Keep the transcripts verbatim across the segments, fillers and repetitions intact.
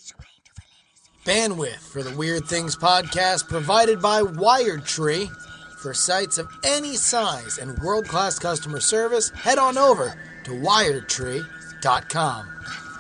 Bandwidth for the Weird Things podcast provided by WiredTree. For sites of any size and world-class customer service, head on over to wired tree dot com.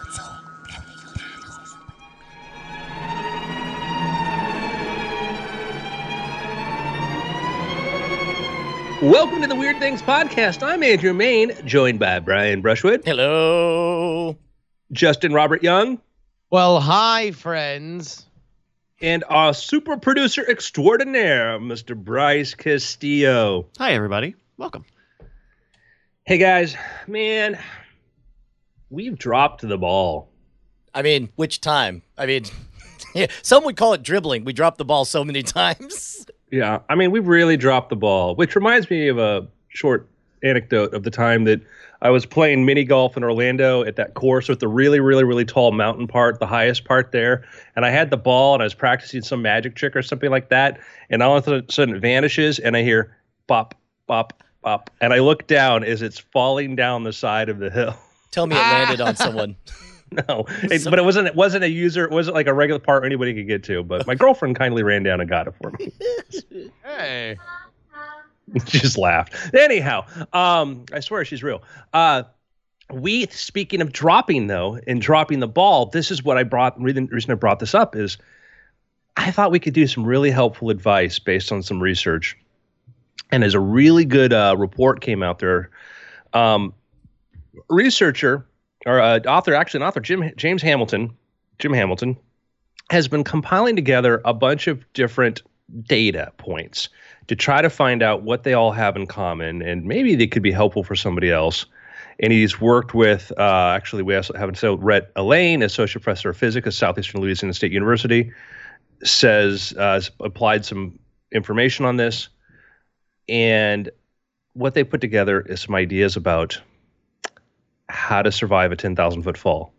Welcome to the Weird Things podcast. I'm Andrew Main, joined by Brian Brushwood. Hello. Justin Robert Young. Well, hi, friends. And our super producer extraordinaire, Mister Bryce Castillo. Hi, everybody. Welcome. Hey, guys. Man, we've dropped the ball. I mean, which time? I mean, yeah, some would call it dribbling. We dropped the ball so many times. Yeah, I mean, we've really dropped the ball, which reminds me of a short anecdote of the time that I was playing mini golf in Orlando at that course with the really, really, really tall mountain part, the highest part there. And I had the ball and I was practicing some magic trick or something like that. And all of a sudden it vanishes and I hear bop, bop, bop. And I look down as it's falling down the side of the hill. Tell me it landed on someone. No, it, but it wasn't. It wasn't a user. It wasn't like a regular part anybody could get to. But my girlfriend kindly ran down and got it for me. Hey. She just laughed. Anyhow, um, I swear she's real. Uh, we speaking of dropping though, and dropping the ball. This is what I brought. The reason I brought this up is I thought we could do some really helpful advice based on some research. And as a really good uh, report came out there, um, researcher. Or uh, author, actually an author, Jim James Hamilton, Jim Hamilton, has been compiling together a bunch of different data points to try to find out what they all have in common, and maybe they could be helpful for somebody else. And he's worked with, uh, actually, we also have so Rhett Elaine, associate professor of physics at Southeastern Louisiana State University, says uh, has applied some information on this, and what they put together is some ideas about how to survive a ten thousand foot fall.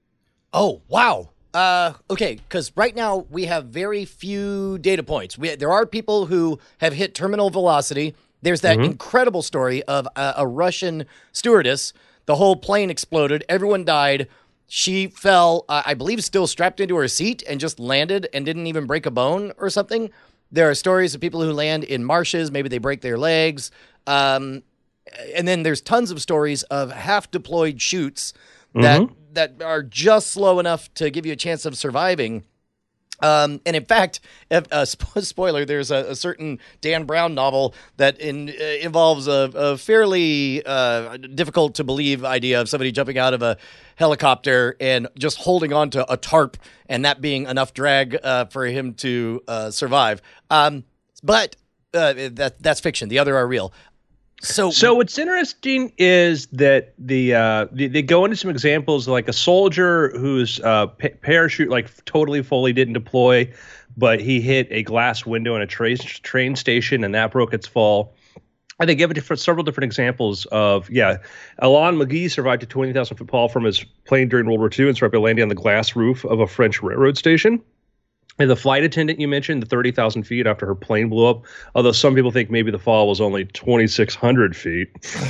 Oh, wow. Uh, okay, because right now we have very few data points. We, there are people who have hit terminal velocity. There's that mm-hmm. incredible story of a, a Russian stewardess. The whole plane exploded. Everyone died. She fell, uh, I believe, still strapped into her seat and just landed and didn't even break a bone or something. There are stories of people who land in marshes. Maybe they break their legs. Um And then there's tons of stories of half-deployed chutes that mm-hmm. that are just slow enough to give you a chance of surviving. Um, and in fact, if, uh, spo- spoiler, there's a, a certain Dan Brown novel that in, uh, involves a, a fairly uh, difficult-to-believe idea of somebody jumping out of a helicopter and just holding on to a tarp, and that being enough drag uh, for him to uh, survive. Um, but uh, that that's fiction. The other are real. So, so what's interesting is that the uh, they, they go into some examples like a soldier whose uh, pa- parachute like totally fully didn't deploy, but he hit a glass window in a train train station and that broke its fall. And they give it different, several different examples of yeah, Alain McGee survived a twenty thousand foot fall from his plane during World War Two and survived by landing on the glass roof of a French railroad station. And the flight attendant you mentioned, the thirty thousand feet after her plane blew up, although some people think maybe the fall was only twenty-six hundred feet.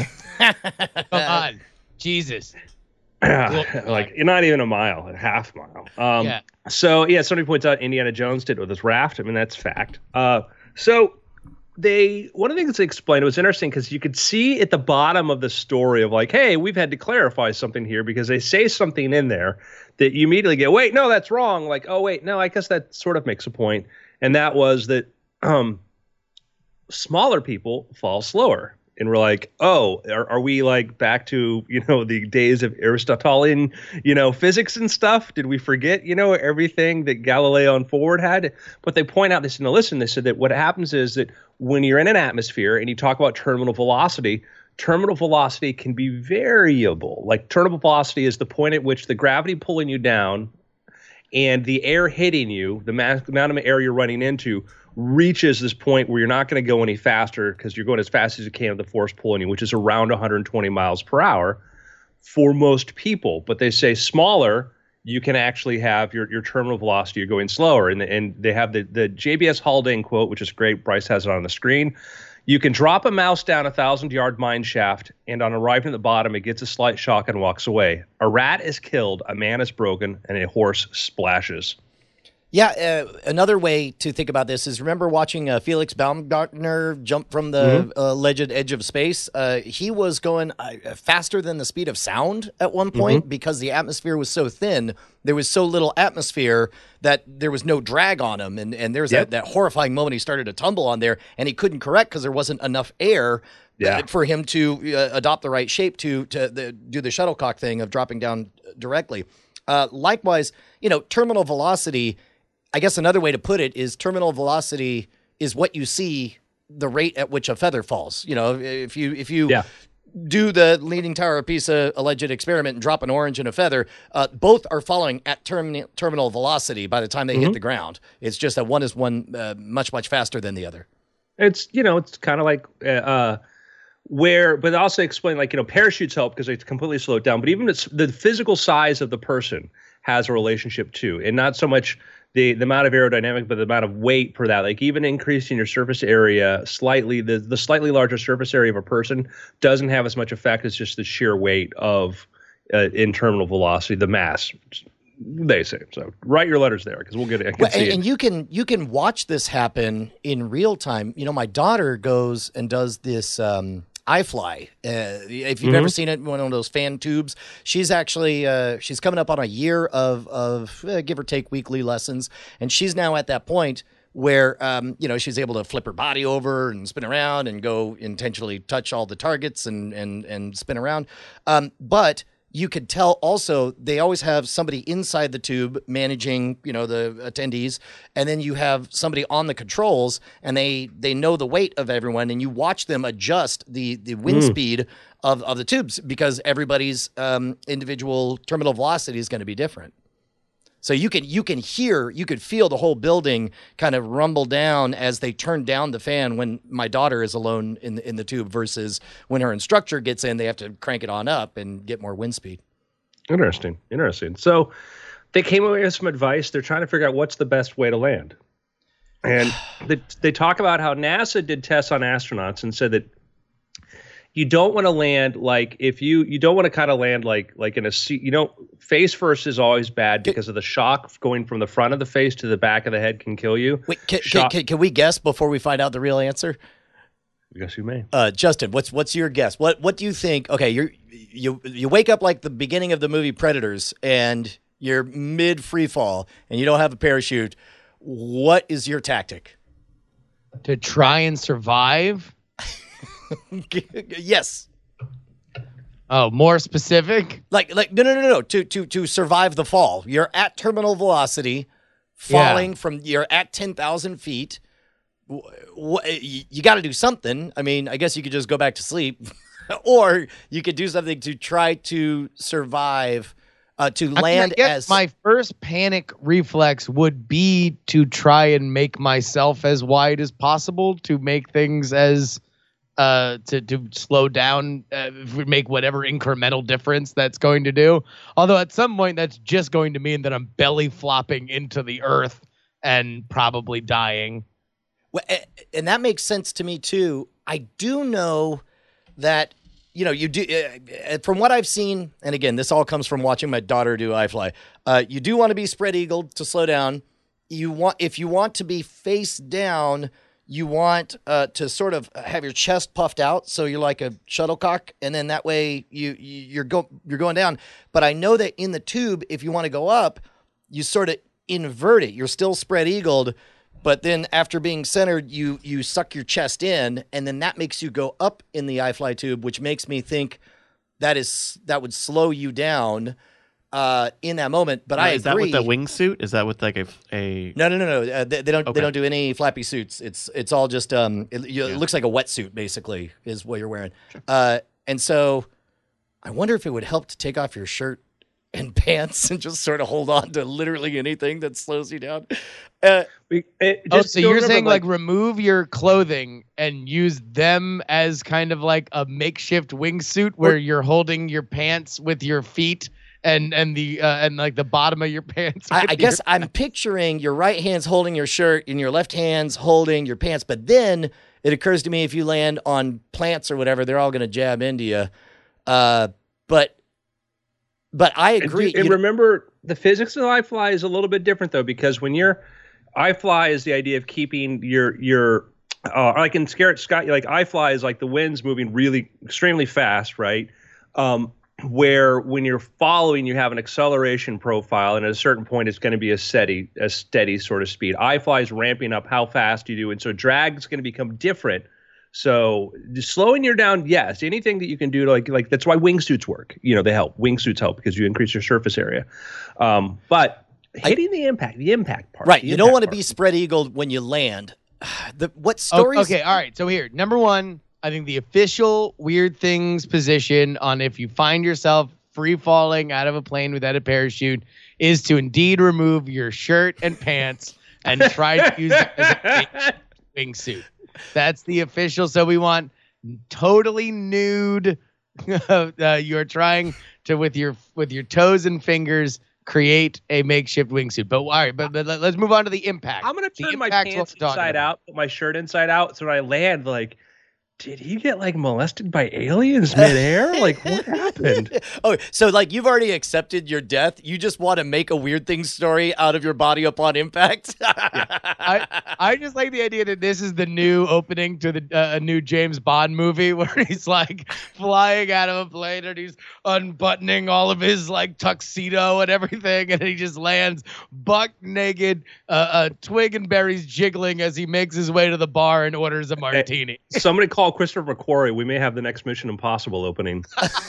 Come on. Jesus. Like, not even a mile, a half mile. Um, yeah. So, yeah, somebody points out Indiana Jones did it with his raft. I mean, that's fact. Uh, so, they one of the things they explained, it was interesting because you could see at the bottom of the story of like, hey, we've had to clarify something here because they say something in there that you immediately get, wait, no, that's wrong. Like, oh, wait, no, I guess that sort of makes a point. And that was that um, smaller people fall slower. And we're like, oh, are, are we like back to, you know, the days of Aristotelian, you know, physics and stuff? Did we forget, you know, everything that Galileo and Ford had? But they point out this in the listen. They said that what happens is that when you're in an atmosphere and you talk about terminal velocity, terminal velocity can be variable. Like terminal velocity is the point at which the gravity pulling you down and the air hitting you, the ma- amount of air you're running into, reaches this point where you're not going to go any faster because you're going as fast as you can with the force pulling you, which is around one hundred twenty miles per hour for most people. But they say smaller, you can actually have your, your terminal velocity, you're going slower. And, and they have the, the J B S Haldane quote, which is great. Bryce has it on the screen. You can drop a mouse down a thousand-yard mine shaft, and on arriving at the bottom, it gets a slight shock and walks away. A rat is killed, a man is broken, and a horse splashes. Yeah, uh, another way to think about this is remember watching uh, Felix Baumgartner jump from the mm-hmm. uh, alleged edge of space? Uh, he was going uh, faster than the speed of sound at one point mm-hmm. because the atmosphere was so thin. There was so little atmosphere that there was no drag on him. And, and there's yep. that, that horrifying moment he started to tumble on there, and he couldn't correct because there wasn't enough air yeah. for him to uh, adopt the right shape to, to the, do the shuttlecock thing of dropping down directly. Uh, likewise, you know, terminal velocity – I guess another way to put it is terminal velocity is what you see the rate at which a feather falls. You know, if you if you yeah. do the Leaning Tower of Pisa alleged experiment and drop an orange in a feather, uh, both are falling at term- terminal velocity by the time they mm-hmm. hit the ground. It's just that one is one uh, much, much faster than the other. It's, you know, it's kind of like uh, where, but also explain like, you know, parachutes help because they completely slow it down. But even it's the physical size of the person has a relationship too, and not so much the, the amount of aerodynamic, but the amount of weight per that. Like even increasing your surface area slightly, the, the slightly larger surface area of a person doesn't have as much effect as just the sheer weight of uh, in terminal velocity, the mass. They say so. Write your letters there because we'll get it. I can well, see and, it. and you can you can watch this happen in real time. You know, my daughter goes and does this. Um, iFly. Uh, if you've mm-hmm. ever seen it, one of those fan tubes, she's actually uh, she's coming up on a year of of uh, give or take weekly lessons, and she's now at that point where um, you know she's able to flip her body over and spin around and go intentionally touch all the targets and and and spin around. Um, but you could tell also they always have somebody inside the tube managing, you know, the attendees, and then you have somebody on the controls, and they they know the weight of everyone, and you watch them adjust the the wind mm. speed of, of the tubes because everybody's um, individual terminal velocity is going to be different. So you can you can hear, you could feel the whole building kind of rumble down as they turn down the fan when my daughter is alone in the, in the tube versus when her instructor gets in, they have to crank it on up and get more wind speed. Interesting, interesting. So they came away with some advice. They're trying to figure out what's the best way to land. And they, they talk about how NASA did tests on astronauts and said that you don't want to land like if you you don't want to kind of land like like in a seat. You know, face first is always bad because of the shock going from the front of the face to the back of the head can kill you. Wait, can, can, can, can we guess before we find out the real answer? I guess you may. Uh, Justin, what's what's your guess? What what do you think? Okay, you're you you wake up like the beginning of the movie Predators, and you're mid free fall, and you don't have a parachute. What is your tactic? To try and survive. Yes. Oh, more specific? Like, like no, no, no, no. To to to survive the fall, you're at terminal velocity, falling yeah. from. You're at ten thousand feet. You got to do something. I mean, I guess you could just go back to sleep, or you could do something to try to survive. Uh, to land I mean, I as my first panic reflex would be to try and make myself as wide as possible to make things as. Uh, to, to slow down, uh, make whatever incremental difference that's going to do. Although at some point that's just going to mean that I'm belly flopping into the earth and probably dying. Well, and that makes sense to me too. I do know that, you know, you do, uh, from what I've seen, and again, this all comes from watching my daughter do iFly. Uh, you do want to be spread eagled to slow down. You want, if you want to be face down, you want uh, to sort of have your chest puffed out, so you're like a shuttlecock, and then that way you, you you're go you're going down. But I know that in the tube, if you want to go up, you sort of invert it. You're still spread eagled, but then after being centered, you you suck your chest in, and then that makes you go up in the iFly tube, which makes me think that is that would slow you down. Uh, in that moment, but uh, I agree. Is that with the wingsuit? Is that with like a a? No, no, no, no. Uh, they, they don't. Okay. They don't do any flappy suits. It's it's all just um. It, you, yeah. it looks like a wetsuit basically is what you're wearing. Sure. Uh, and so I wonder if it would help to take off your shirt and pants and just sort of hold on to literally anything that slows you down. Uh, it, it oh, so you're saying like, like remove your clothing and use them as kind of like a makeshift wingsuit where or, you're holding your pants with your feet. And and the uh, and like the bottom of your pants. I, I guess I'm picturing your right hand's holding your shirt and your left hand's holding your pants. But then it occurs to me if you land on plants or whatever, they're all going to jab into you. Uh, but but I agree. And, and you remember, the physics of iFly is a little bit different though, because when you're iFly is the idea of keeping your your uh, like in Scarlet Sky, like iFly is like the wind's moving really extremely fast, right? Um, where when you're following, you have an acceleration profile, and at a certain point, it's going to be a steady, a steady sort of speed. iFly is ramping up how fast you do, and so drag is going to become different. So just slowing you down, yes, anything that you can do to like, like that's why wingsuits work. You know, they help. Wingsuits help because you increase your surface area. Um, but hitting I, the impact, the impact part, right? You don't want to be spread eagled when you land. The what stories? Okay, okay, all right. So here, number one. I think the official Weird Things position on if you find yourself free falling out of a plane without a parachute is to indeed remove your shirt and pants and try to use it as a wingsuit. That's the official. So we want totally nude. uh, you're trying to with your with your toes and fingers create a makeshift wingsuit. But all right, but, but let's move on to the impact. I'm gonna turn the my pants inside out, put my shirt inside out, so when I land, like. Did he get like molested by aliens midair? Like what happened? Oh, so like you've already accepted your death. You just want to make a Weird Thing story out of your body upon impact. yeah. I I just like the idea that this is the new opening to the uh, a new James Bond movie where he's like flying out of a plane and he's unbuttoning all of his like tuxedo and everything, and he just lands buck naked, uh, uh, twig and berries jiggling as he makes his way to the bar and orders a martini. Hey, somebody call Christopher McQuarrie. We may have the next Mission Impossible opening.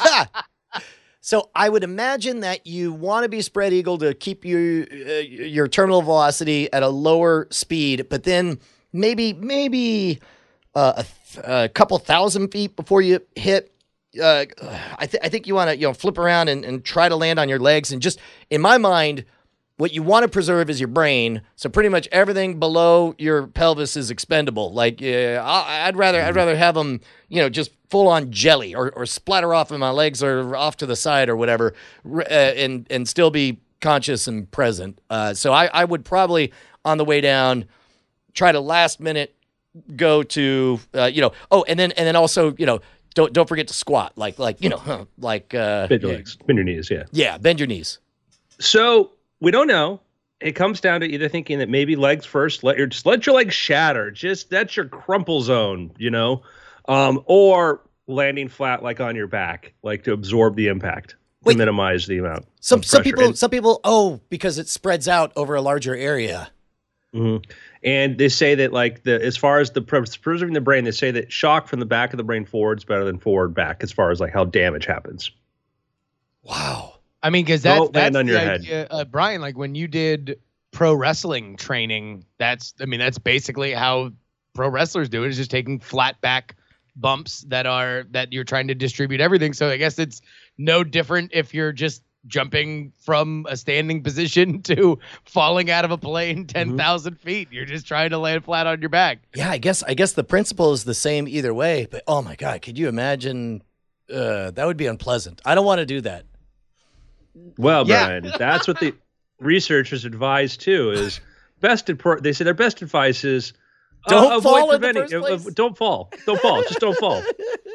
So I would imagine that you want to be spread eagle to keep your uh, your terminal velocity at a lower speed, but then maybe maybe uh, a, a couple thousand feet before you hit. Uh, I, th- I think you want to you know flip around and, and try to land on your legs, and just in my mind. What you want to preserve is your brain, so pretty much everything below your pelvis is expendable. Like, yeah, I, I'd rather, I'd rather have them, you know, just full on jelly or, or splatter off in my legs or off to the side or whatever, uh, and and still be conscious and present. Uh, so I, I would probably on the way down try to last minute go to, uh, you know, oh, and then and then also, you know, don't don't forget to squat, like like you know, huh, like uh, bend your yeah. legs, bend your knees, yeah, yeah, bend your knees. So. We don't know. It comes down to either thinking that maybe legs first, let your just let your legs shatter. Just that's your crumple zone, you know, um, or landing flat like on your back, like to absorb the impact, Wait, to minimize the amount. Some of some pressure. people and, some people oh because it spreads out over a larger area. Mm-hmm. And they say that like the as far as the preserving the brain, they say that shock from the back of the brain forward is better than forward back as far as like how damage happens. Wow. I mean, because that's, Don't land that's on the your idea, head. uh, Brian, like when you did pro wrestling training, that's, I mean, that's basically how pro wrestlers do it, is just taking flat back bumps that are, that you're trying to distribute everything. So I guess it's no different if you're just jumping from a standing position to falling out of a plane ten thousand mm-hmm. feet. You're just trying to land flat on your back. Yeah, I guess, I guess the principle is the same either way, but oh my God, could you imagine? Uh, that would be unpleasant. I don't want to do that. Well, yeah. Brian, that's what the researchers advise too. Is best ad- they say their best advice is uh, don't avoid fall preventing. in the first place. Uh, don't fall. Don't fall. Just don't fall.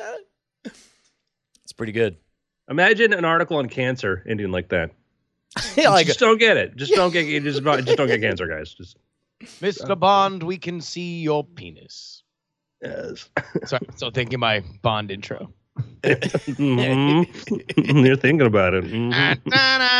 It's pretty good. Imagine an article on cancer ending like that. Yeah, like just a, don't get it. Just don't get. Just, just don't get cancer, guys. Just Mister Bond, we can see your penis. Yes. Sorry, still thinking my Bond intro. mm-hmm. You're thinking about it. Mm-hmm.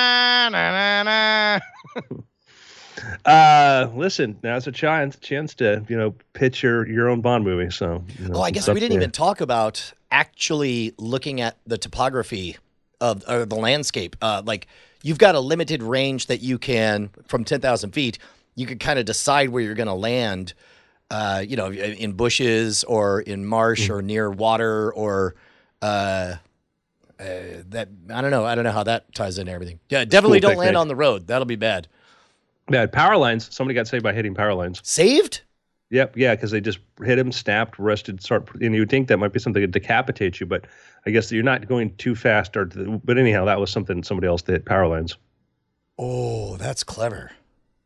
uh, listen, now's a chance chance to you know pitch your, your own Bond movie. So, you know, oh, I guess we didn't even talk about actually looking at the topography of or the landscape. Uh, like you've got a limited range that you can from ten thousand feet. You can kind of decide where you're going to land. Uh, you know, in bushes or in marsh mm. or near water or. Uh, uh, that I don't know. I don't know how that ties into everything. Yeah, definitely cool don't technique. Land on the road. That'll be bad. Bad power lines. Somebody got saved by hitting power lines. Saved? Yep. Yeah, because they just hit him, snapped, rested, start. And you would think that might be something to decapitate you, but I guess you're not going too fast. Or to, but anyhow, that was something somebody else that hit power lines. Oh, that's clever.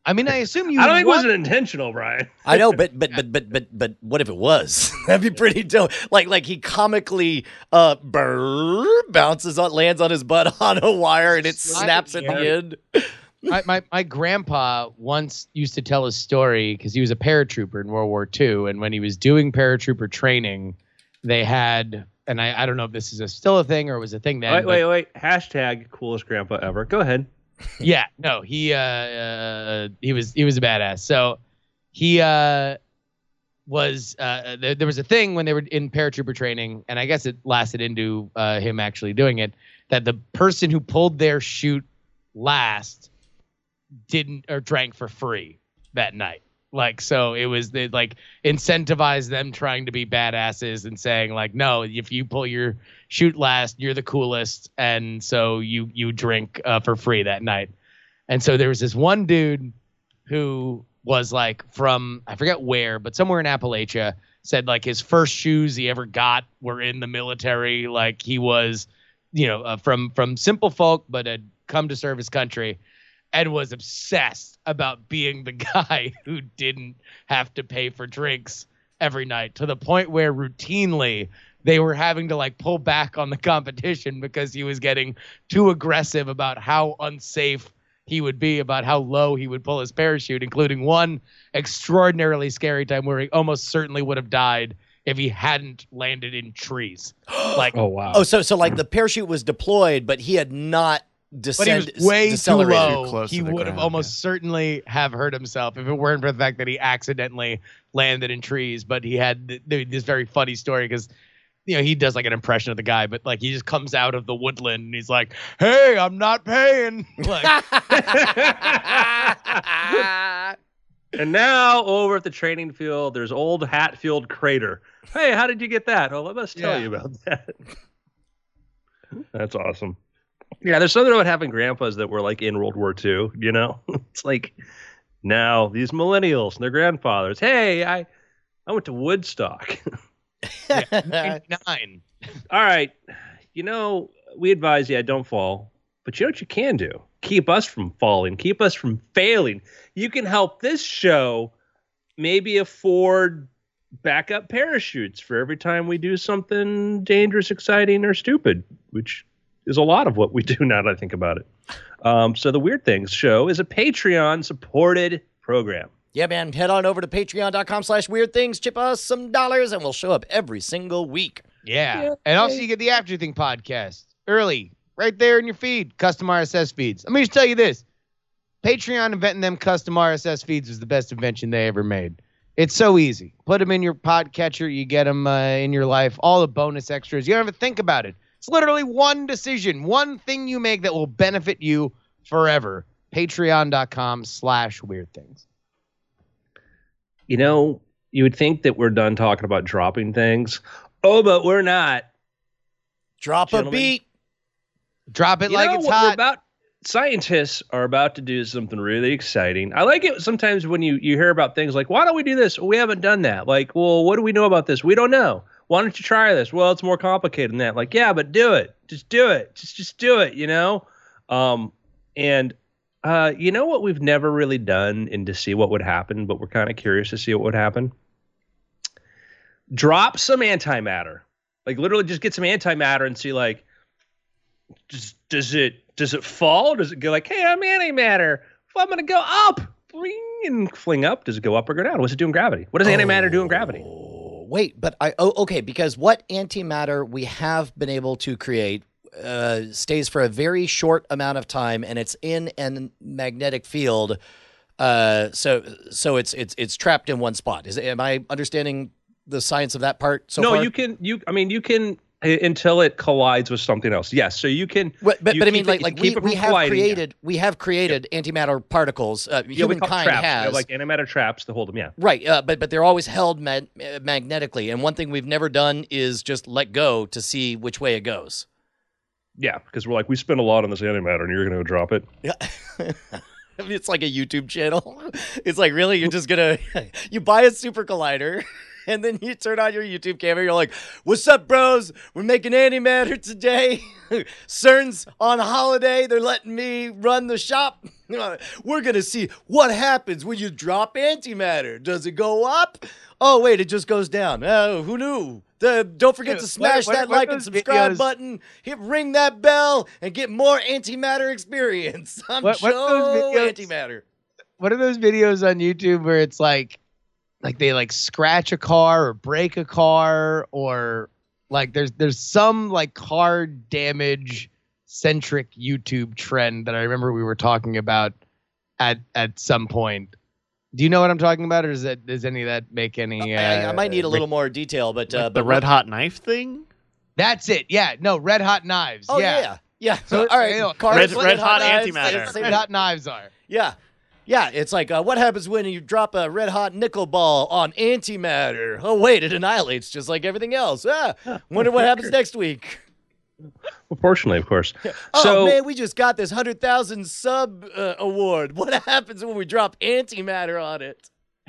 I mean, I assume you. I don't think want- it wasn't intentional, Brian. I know, but but but but but but what if it was? That'd be pretty dope. Like like he comically uh brr, bounces on, lands on his butt on a wire, and it snaps at the end. my, my my grandpa once used to tell a story because he was a paratrooper in World War Two, and when he was doing paratrooper training, they had, and I, I don't know if this is a, still a thing or it was a thing then. Wait, wait, wait! Hashtag coolest grandpa ever. Go ahead. Yeah, no, he uh, uh he was he was a badass. So he uh was uh there, there was a thing when they were in paratrooper training, and I guess it lasted into uh him actually doing it, that the person who pulled their chute last didn't or drank for free that night. Like, so it was they like incentivized them trying to be badasses and saying like, no, if you pull your chute last, you're the coolest, and so you you drink uh, for free that night. And so there was this one dude who was like from, I forget where, but somewhere in Appalachia, said like his first shoes he ever got were in the military. Like he was, you know, uh, from from simple folk, but had come to serve his country, and was obsessed about being the guy who didn't have to pay for drinks every night, to the point where routinely they were having to like pull back on the competition because he was getting too aggressive about how unsafe he would be, about how low he would pull his parachute, including one extraordinarily scary time where he almost certainly would have died if he hadn't landed in trees. Like, oh wow. Oh, so so like the parachute was deployed, but he had not descended. But he was way too decelerated. low. close He to the would have ground, almost yeah. certainly have hurt himself if it weren't for the fact that he accidentally landed in trees. But he had th- th- this very funny story because, you know, he does like an impression of the guy, but like he just comes out of the woodland and he's like, "Hey, I'm not paying." Like, And now over at the training field, there's old Hatfield Crater. Hey, how did you get that? Well, let us tell Yeah. you about that. That's awesome. Yeah, there's something about having grandpas that were like in World War Two, you know? It's like now these millennials and their grandfathers. Hey, I I went to Woodstock. ninety-nine. All right. You know, we advise, yeah, don't fall. But you know what you can do? Keep us from falling. Keep us from failing. You can help this show maybe afford backup parachutes for every time we do something dangerous, exciting, or stupid, which is a lot of what we do now that I think about it. Um, so the Weird Things show is a Patreon-supported program. Yeah, man. Head on over to patreon.com slash weird things. Chip us some dollars, and we'll show up every single week. Yeah. Yeah. And also you get the After Thing podcast early, right there in your feed, custom R S S feeds. Let me just tell you this. Patreon inventing them custom R S S feeds was the best invention they ever made. It's so easy. Put them in your podcatcher. You get them uh, in your life. All the bonus extras. You don't even think about it. It's literally one decision, one thing you make that will benefit you forever. Patreon.com slash weird things. You know, you would think that we're done talking about dropping things. Oh, but we're not. Drop Gentlemen. a beat. Drop it You like know it's what we're hot. about? Scientists are about to do something really exciting. I like it sometimes when you, you hear about things like, why don't we do this? We haven't done that. Like, well, what do we know about this? We don't know. Why don't you try this? Well, it's more complicated than that. Like, yeah, but do it. Just do it. Just just do it, you know? Um, and uh, you know what we've never really done and to see what would happen, but we're kind of curious to see what would happen? Drop some antimatter. Like, literally just get some antimatter and see, like, just, does it does it fall? Does it go like, hey, I'm antimatter. Well, I'm going to go up. And fling up. Does it go up or go down? What's it do in gravity? What does antimatter do in gravity? Oh, wait, but I oh okay, because what antimatter we have been able to create uh, stays for a very short amount of time, and it's in a magnetic field. Uh, so so it's it's it's trapped in one spot. Is am I understanding the science of that part so no, far? you can. You, I mean, you can uh, until it collides with something else. Yes, so you can. But but, you but I mean, keep like it- like keep we, it from we have colliding, yeah. created we have created antimatter particles. Uh, Yeah, we call it humankind traps. We has have, like antimatter traps to hold them. Yeah. right, uh, but but they're always held ma- uh, magnetically. And one thing we've never done is just let go to see which way it goes. Yeah, because we're like, we spend a lot on this antimatter, and you're going to drop it. Yeah. It's like a YouTube channel. It's like, really, you're just gonna you buy a super collider, And then you turn on your YouTube camera, you're like, what's up, bros? We're making antimatter today. CERN's on holiday. They're letting me run the shop. We're going to see what happens when you drop antimatter. Does it go up? Oh, wait, it just goes down. Oh, who knew? The, don't forget to smash what, what, that what like and subscribe videos? button. Hit ring that bell and get more antimatter experience. I'm what, what Joe Antimatter. What are those videos on YouTube where it's like, like they like scratch a car or break a car, or like there's there's some like car damage centric YouTube trend that I remember we were talking about at at some point. Do you know what I'm talking about, or does that does any of that make any? Uh, I, I might need a little more detail, but uh, like the red hot knife thing. That's it. Yeah, no, red hot knives. Oh yeah, yeah, yeah. So all right, you know, cars, red, red hot, hot antimatter. Red hot knives are. Yeah. Yeah, it's like, uh, what happens when you drop a red-hot nickel ball on antimatter? Oh, wait, it annihilates just like everything else. Ah, wonder what happens next week. Proportionally, of course. Oh, so, man, we just got this one hundred thousand sub uh, award. What happens when we drop antimatter on it?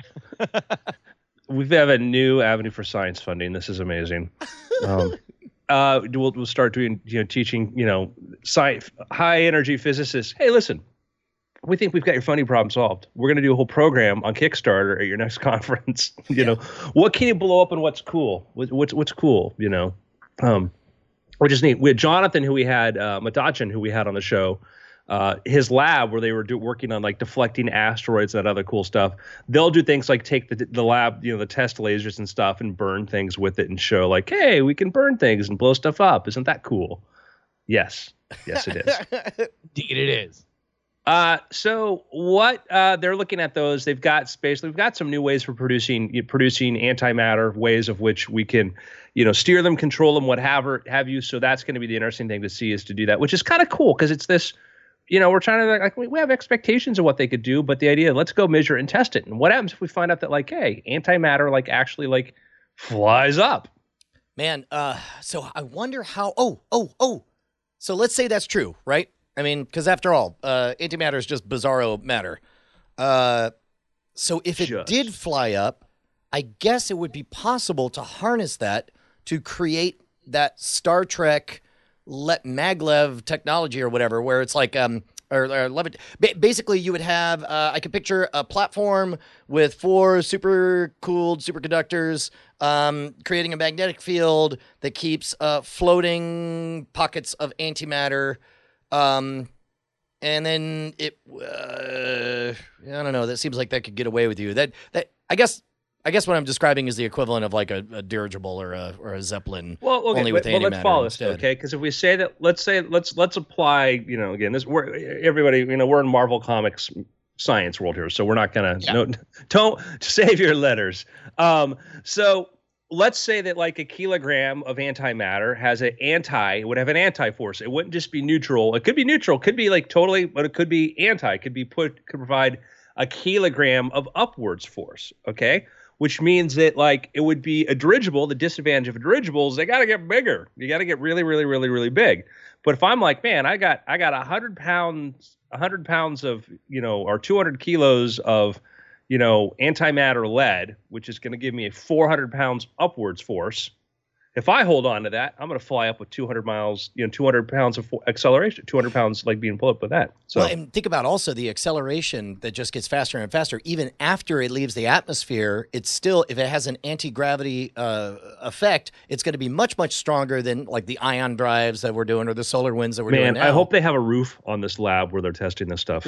We have a new avenue for science funding. This is amazing. Um, uh, we'll, we'll start doing, you know, teaching, you know, science, high-energy physicists. Hey, listen. We think we've got your funding problem solved. We're going to do a whole program on Kickstarter at your next conference. you yeah. know, what can you blow up and what's cool? What, what's what's cool? You know, um, which is neat. We had Jonathan, who we had, uh, Madachin, who we had on the show. Uh, his lab, where they were do, working on like deflecting asteroids and that other cool stuff. They'll do things like take the the lab, you know, the test lasers and stuff, and burn things with it and show like, hey, we can burn things and blow stuff up. Isn't that cool? Yes, yes, it is. Indeed, it is. Uh, so what uh, they're looking at those, they've got space. We've got some new ways for producing producing antimatter, ways of which we can, you know, steer them, control them, what have, have you. So that's going to be the interesting thing to see, is to do that, which is kind of cool because it's this, you know, we're trying to like we have expectations of what they could do, but the idea, let's go measure and test it. And what happens if we find out that like, hey, antimatter like actually like flies up? Man, uh, so I wonder how. Oh, oh, oh. So let's say that's true, right? I mean, because after all, uh, antimatter is just bizarro matter. Uh, so if it just. did fly up, I guess it would be possible to harness that to create that Star Trek let maglev technology or whatever, where it's like, um, or, or levit- basically you would have, uh, I could picture a platform with four super cooled superconductors, um, creating a magnetic field that keeps uh, floating pockets of antimatter. Um, and then it, uh, I don't know, that seems like that could get away with you. That, that, I guess, I guess what I'm describing is the equivalent of like a, a dirigible or a, or a Zeppelin. Well, okay, only with but, but let's follow this, okay? Because if we say that, let's say, let's, let's apply, you know, again, this, we're, everybody, you know, we're in Marvel Comics science world here, so we're not going to, yeah. no, don't save your letters. Um, so, let's say that like a kilogram of antimatter has an anti, it would have an anti-force. It wouldn't just be neutral. It could be neutral, could be like totally, but it could be anti, it could be put, could provide a kilogram of upwards force, okay? Which means that like it would be a dirigible. The disadvantage of a dirigible is they got to get bigger. You got to get really, really, really, really big. But if I'm like, man, I got, I got a hundred pounds, a hundred pounds of, you know, or two hundred kilos of, you know, antimatter lead, which is going to give me a four hundred pounds upwards force. If I hold on to that, I'm going to fly up with two hundred miles, you know, two hundred pounds of acceleration, two hundred pounds like being pulled up with that. So, well, and think about also the acceleration that just gets faster and faster. Even after it leaves the atmosphere, it's still, if it has an anti-gravity uh, effect, it's going to be much, much stronger than like the ion drives that we're doing or the solar winds that we're Man, doing now. Man, I hope they have a roof on this lab where they're testing this stuff.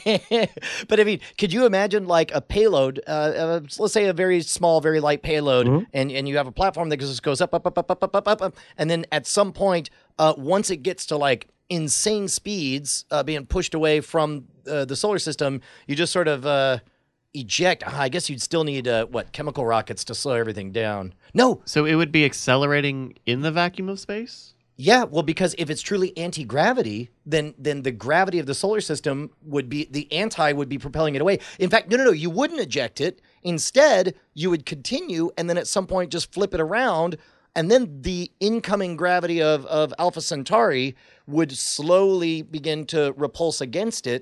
But I mean, could you imagine like a payload, uh, uh, let's say a very small, very light payload, mm-hmm. and, and you have a platform that just goes up, up, up, Up, up, up, up, up, up, and then at some point, uh, once it gets to like insane speeds, uh, being pushed away from uh, the solar system, you just sort of uh, eject. I guess you'd still need uh, what chemical rockets to slow everything down. No, so it would be accelerating in the vacuum of space. Yeah, well, because if it's truly anti-gravity, then then the gravity of the solar system would be, the anti would be propelling it away. In fact, no, no, no, you wouldn't eject it. Instead, you would continue, and then at some point just flip it around. And then the incoming gravity of, of Alpha Centauri would slowly begin to repulse against it.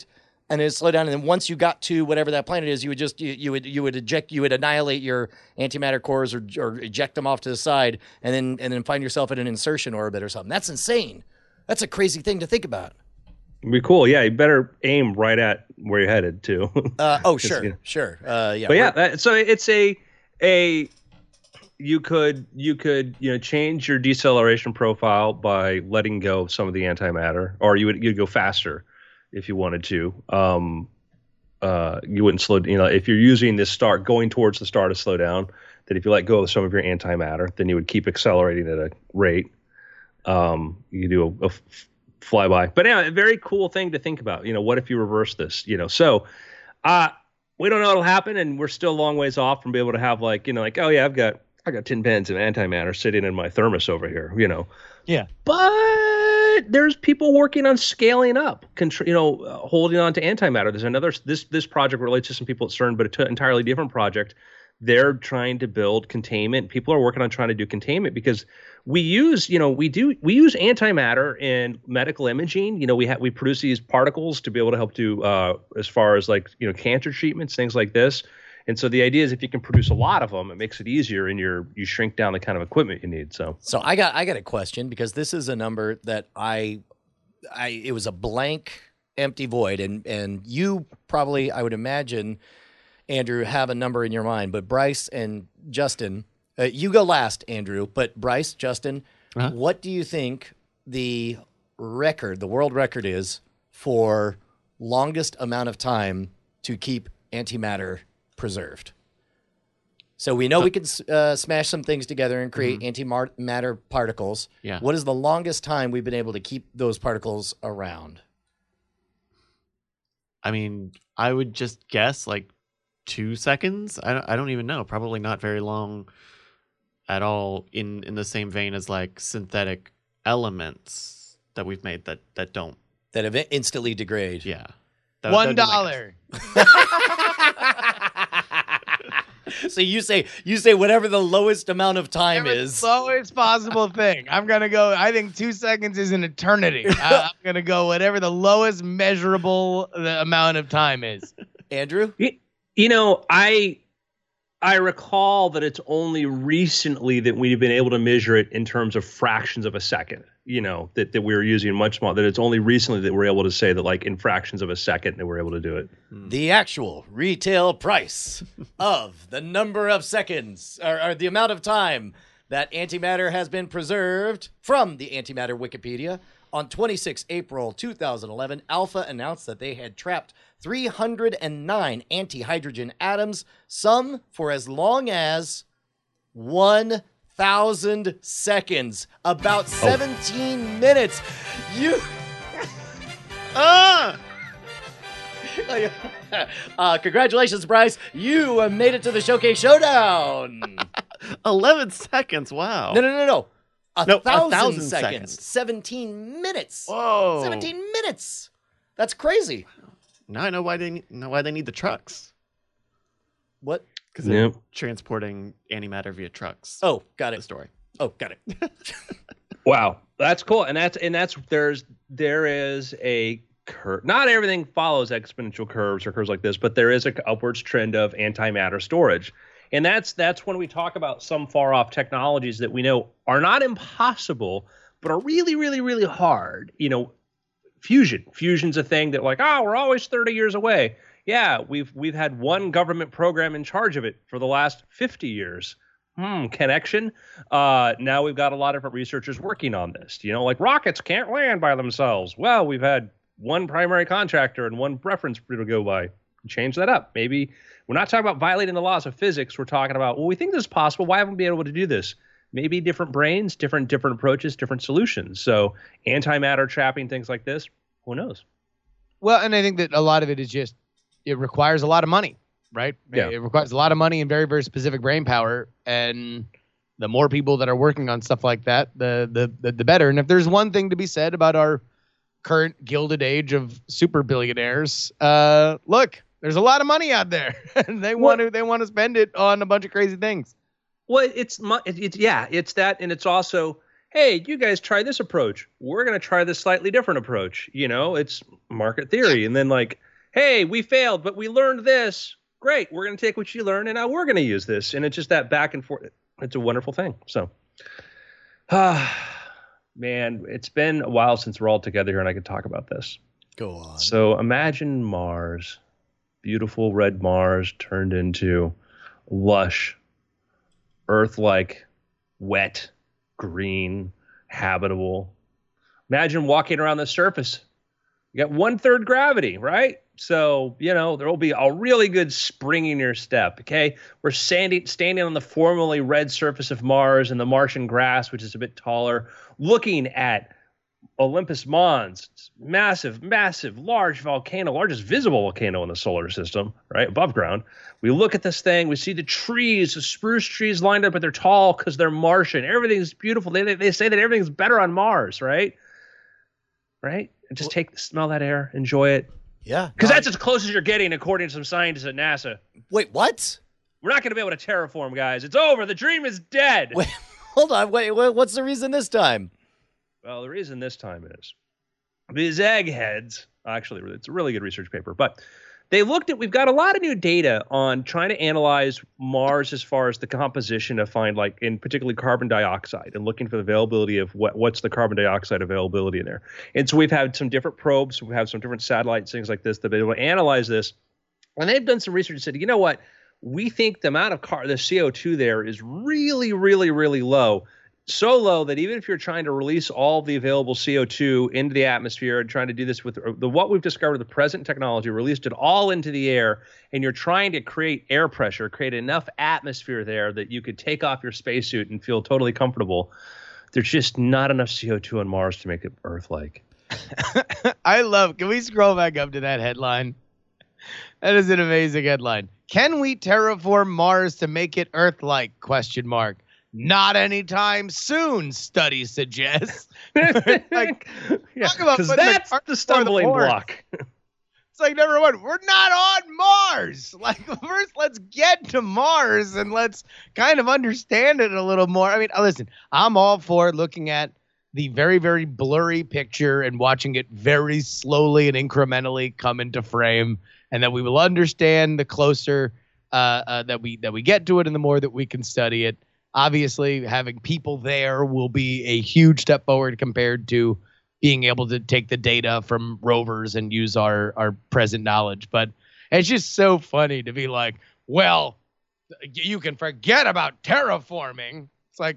and it'd slow down. And then once you got to whatever that planet is, you would just you, you would you would eject you would annihilate your antimatter cores or or eject them off to the side, and then and then find yourself in an insertion orbit or something. That's insane. That's a crazy thing to think about. It'd be cool. Yeah, you better aim right at where you're headed too. uh, oh sure, you know. sure. Uh, yeah, but yeah, that, so it's a a. You could you could you know change your deceleration profile by letting go of some of the antimatter, or you would you'd go faster if you wanted to. Um, uh, you wouldn't slow. You know, if you're using this star going towards the star to slow down, then if you let go of some of your antimatter, then you would keep accelerating at a rate. Um, you do a, a f- flyby, but yeah, a very cool thing to think about. You know, what if you reverse this? You know, so. Uh, we don't know what'll happen, and we're still a long ways off from being able to have like you know like oh yeah I've got. I got ten pens of antimatter sitting in my thermos over here, you know. Yeah. But there's people working on scaling up, contr- you know, uh, holding on to antimatter. There's another, this this project relates to some people at CERN, but it's an entirely different project. They're trying to build containment. People are working on trying to do containment because we use, you know, we do, we use antimatter in medical imaging. You know, we have, we produce these particles to be able to help do, uh, as far as like, you know, cancer treatments, things like this. And so the idea is if you can produce a lot of them, it makes it easier and you're you shrink down the kind of equipment you need. So So I got I got a question because this is a number that I I it was a blank empty void and and you probably I would imagine Andrew have a number in your mind, but Bryce and Justin, uh, you go last, Andrew, but Bryce, Justin, uh-huh. what do you think the record, the world record is for longest amount of time to keep antimatter preserved? So we know we can uh, smash some things together and create mm-hmm. antimatter particles. Yeah. What is the longest time we've been able to keep those particles around? I mean, I would just guess like two seconds. I don't, I don't even know. Probably not very long at all. In in the same vein as like synthetic elements that we've made that that don't that have instantly degrade. Yeah. That, One dollar. So you say you say whatever the lowest amount of time whatever is. The lowest possible thing. I'm gonna go. I think two seconds is an eternity. I, I'm gonna go whatever the lowest measurable the amount of time is. Andrew, you, you know, I I recall that it's only recently that we've been able to measure it in terms of fractions of a second. You know, that, that we were using much smaller, that it's only recently that we're able to say that like in fractions of a second that we're able to do it. The actual retail price of the number of seconds or, or the amount of time that antimatter has been preserved from the Antimatter Wikipedia. On the twenty-sixth of April, two thousand eleven, Alpha announced that they had trapped three hundred nine anti-hydrogen atoms, some for as long as one thousand seconds, about seventeen oh. minutes. You, ah, uh, congratulations, Bryce! You uh, made it to the Showcase Showdown. Eleven seconds. Wow. No, no, no, no. A, no, thousand, a thousand seconds. seconds. Seventeen minutes. Whoa. Seventeen minutes. That's crazy. Now I know why they need, know why they need the trucks. What? Because they're yep. transporting antimatter via trucks. Oh, got it. The story. Oh, got it. Wow, that's cool, and that's and that's there's there is a curve. Not everything follows exponential curves or curves like this, but there is a upwards trend of antimatter storage, and that's that's when we talk about some far off technologies that we know are not impossible, but are really, really, really hard. You know, fusion. Fusion's a thing that like, oh, we're always thirty years away. Yeah, we've we've had one government program in charge of it for the last fifty years. Hmm, connection. Uh, now we've got a lot of different researchers working on this. You know, like rockets can't land by themselves. Well, we've had one primary contractor and one reference to go by. Change that up. Maybe we're not talking about violating the laws of physics. We're talking about, well, we think this is possible. Why haven't we been able to do this? Maybe different brains, different different approaches, different solutions. So antimatter trapping, things like this, who knows? Well, and I think that a lot of it is just, it requires a lot of money, right? Yeah. It requires a lot of money and very, very specific brain power. And the more people that are working on stuff like that, the the the, the better. And if there's one thing to be said about our current gilded age of super billionaires, uh, look, there's a lot of money out there. And they want to they want to spend it on a bunch of crazy things. Well, it's it's yeah, it's that, and it's also, hey, you guys try this approach. We're going to try this slightly different approach. You know, it's market theory, and then like, hey, we failed, but we learned this. Great. We're going to take what you learned, and now we're going to use this. And it's just that back and forth. It's a wonderful thing. So, ah, man, it's been a while since we're all together here, and I could talk about this. Go on. So imagine Mars, beautiful red Mars turned into lush, Earth-like, wet, green, habitable. Imagine walking around the surface. You got one-third gravity, right? So, you know, there will be a really good spring in your step, okay? We're standing, standing on the formerly red surface of Mars and the Martian grass, which is a bit taller, looking at Olympus Mons, massive, massive, large volcano, largest visible volcano in the solar system, right, above ground. We look at this thing, we see the trees, the spruce trees lined up, but they're tall because they're Martian. Everything's beautiful. They, they, they say that everything's better on Mars, right? Right? And just take, smell that air, enjoy it. Yeah. Because that's as close as you're getting, according to some scientists at NASA. Wait, what? We're not going to be able to terraform, guys. It's over. The dream is dead. Wait, hold on. Wait, wait, what's the reason this time? Well, the reason this time is these eggheads, actually, it's a really good research paper, but they looked at, we've got a lot of new data on trying to analyze Mars as far as the composition to find, like, in particularly carbon dioxide and looking for the availability of what, what's the carbon dioxide availability in there. And so we've had some different probes, we have some different satellites, things like this, that they will analyze this. And they've done some research and said, you know what, we think the amount of car, the C O two there is really, really, really low. So low that even if you're trying to release all the available C O two into the atmosphere and trying to do this with the what we've discovered, the present technology, released it all into the air, and you're trying to create air pressure, create enough atmosphere there that you could take off your spacesuit and feel totally comfortable, there's just not enough C O two on Mars to make it Earth-like. I love, can we scroll back up to that headline? That is an amazing headline. Can we terraform Mars to make it Earth-like? Question mark. Not anytime soon, study suggests. Like, yeah, talk about because that's the, the stumbling the block. It's like, number one, we're not on Mars. Like, first, let's get to Mars and let's kind of understand it a little more. I mean, listen, I'm all for looking at the very, very blurry picture and watching it very slowly and incrementally come into frame, and that we will understand the closer uh, uh, that we that we get to it and the more that we can study it. Obviously, having people there will be a huge step forward compared to being able to take the data from rovers and use our, our present knowledge. But it's just so funny to be like, well, you can forget about terraforming. It's like,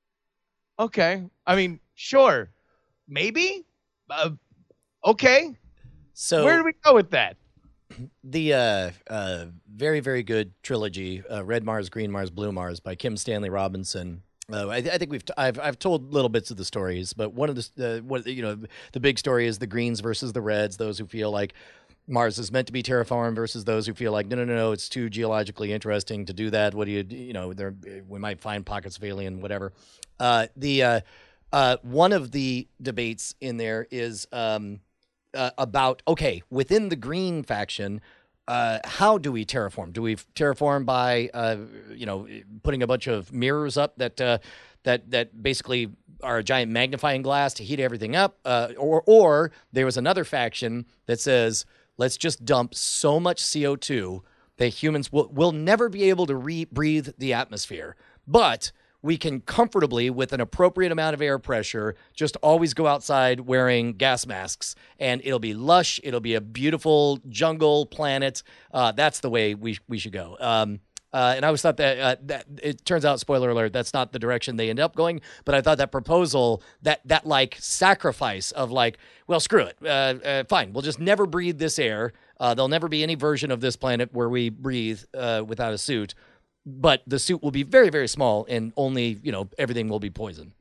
okay. I mean, sure. Maybe. Uh, okay. So where do we go with that? The uh, uh, very, very good trilogy, uh, Red Mars, Green Mars, Blue Mars by Kim Stanley Robinson. Uh, I, I think we've t- I've I've told little bits of the stories, but one of the uh, what you know the big story is the Greens versus the Reds. Those who feel like Mars is meant to be terraformed versus those who feel like no, no, no, no, it's too geologically interesting to do that. What do you you know? There we might find pockets of alien, whatever. Uh, the uh, uh, one of the debates in there is. Um, Uh, about, okay, within the Green faction, uh, how do we terraform? Do we terraform by, uh, you know, putting a bunch of mirrors up that uh, that that basically are a giant magnifying glass to heat everything up? Uh, or, or there was another faction that says, let's just dump so much C O two that humans will, will never be able to re- breathe the atmosphere. But we can comfortably, with an appropriate amount of air pressure, just always go outside wearing gas masks, and it'll be lush. It'll be a beautiful jungle planet. Uh, that's the way we we should go. Um, uh, and I always thought that, uh, that it turns out, spoiler alert, that's not the direction they end up going. But I thought that proposal, that that like sacrifice of like, well, screw it, uh, uh, fine, we'll just never breathe this air. Uh, there'll never be any version of this planet where we breathe uh, without a suit. But the suit will be very, very small, and only, you know, everything will be poison.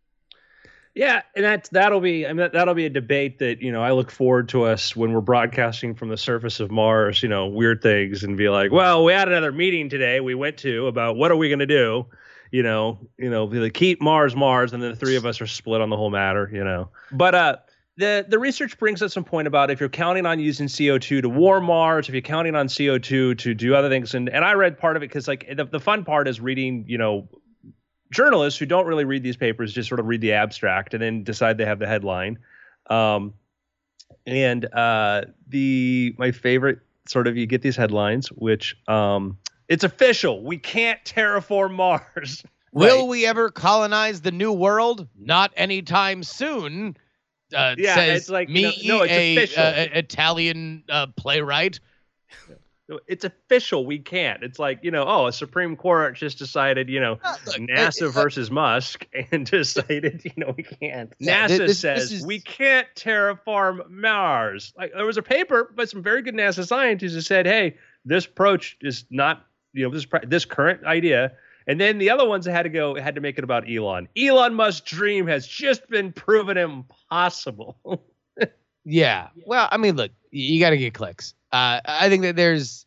Yeah, and that's that'll be I mean that'll be a debate that, you know, I look forward to us when we're broadcasting from the surface of Mars, you know, weird things, and be like, well, we had another meeting today we went to about what are we going to do, you know, you know, like keep Mars Mars, and then the three of us are split on the whole matter, you know. But uh The the research brings us some point about if you're counting on using C O two to warm Mars, if you're counting on C O two to do other things. And, and I read part of it because, like, the, the fun part is reading, you know, journalists who don't really read these papers, just sort of read the abstract and then decide they have the headline. Um, And uh, the my favorite sort of, you get these headlines, which um, it's official. We can't terraform Mars. Will Right. we ever colonize the new world? Not anytime soon. Uh, Yeah, says it's like, me, you know, no, it's a, official. uh, a- Italian uh, playwright. It's official. We can't. It's like, you know, oh, a Supreme Court just decided, you know, Uh, look, NASA uh, uh, versus Musk and decided, you know, we can't. Yeah, NASA this- says this is- we can't terraform Mars. Like, there was a paper by some very good NASA scientists who said, hey, this approach is not, you know, this pr- this current idea. And then the other ones that had to go had to make it about Elon. Elon Musk's dream has just been proven impossible. Yeah. Well, I mean, look, y- you got to get clicks. Uh, I think that there's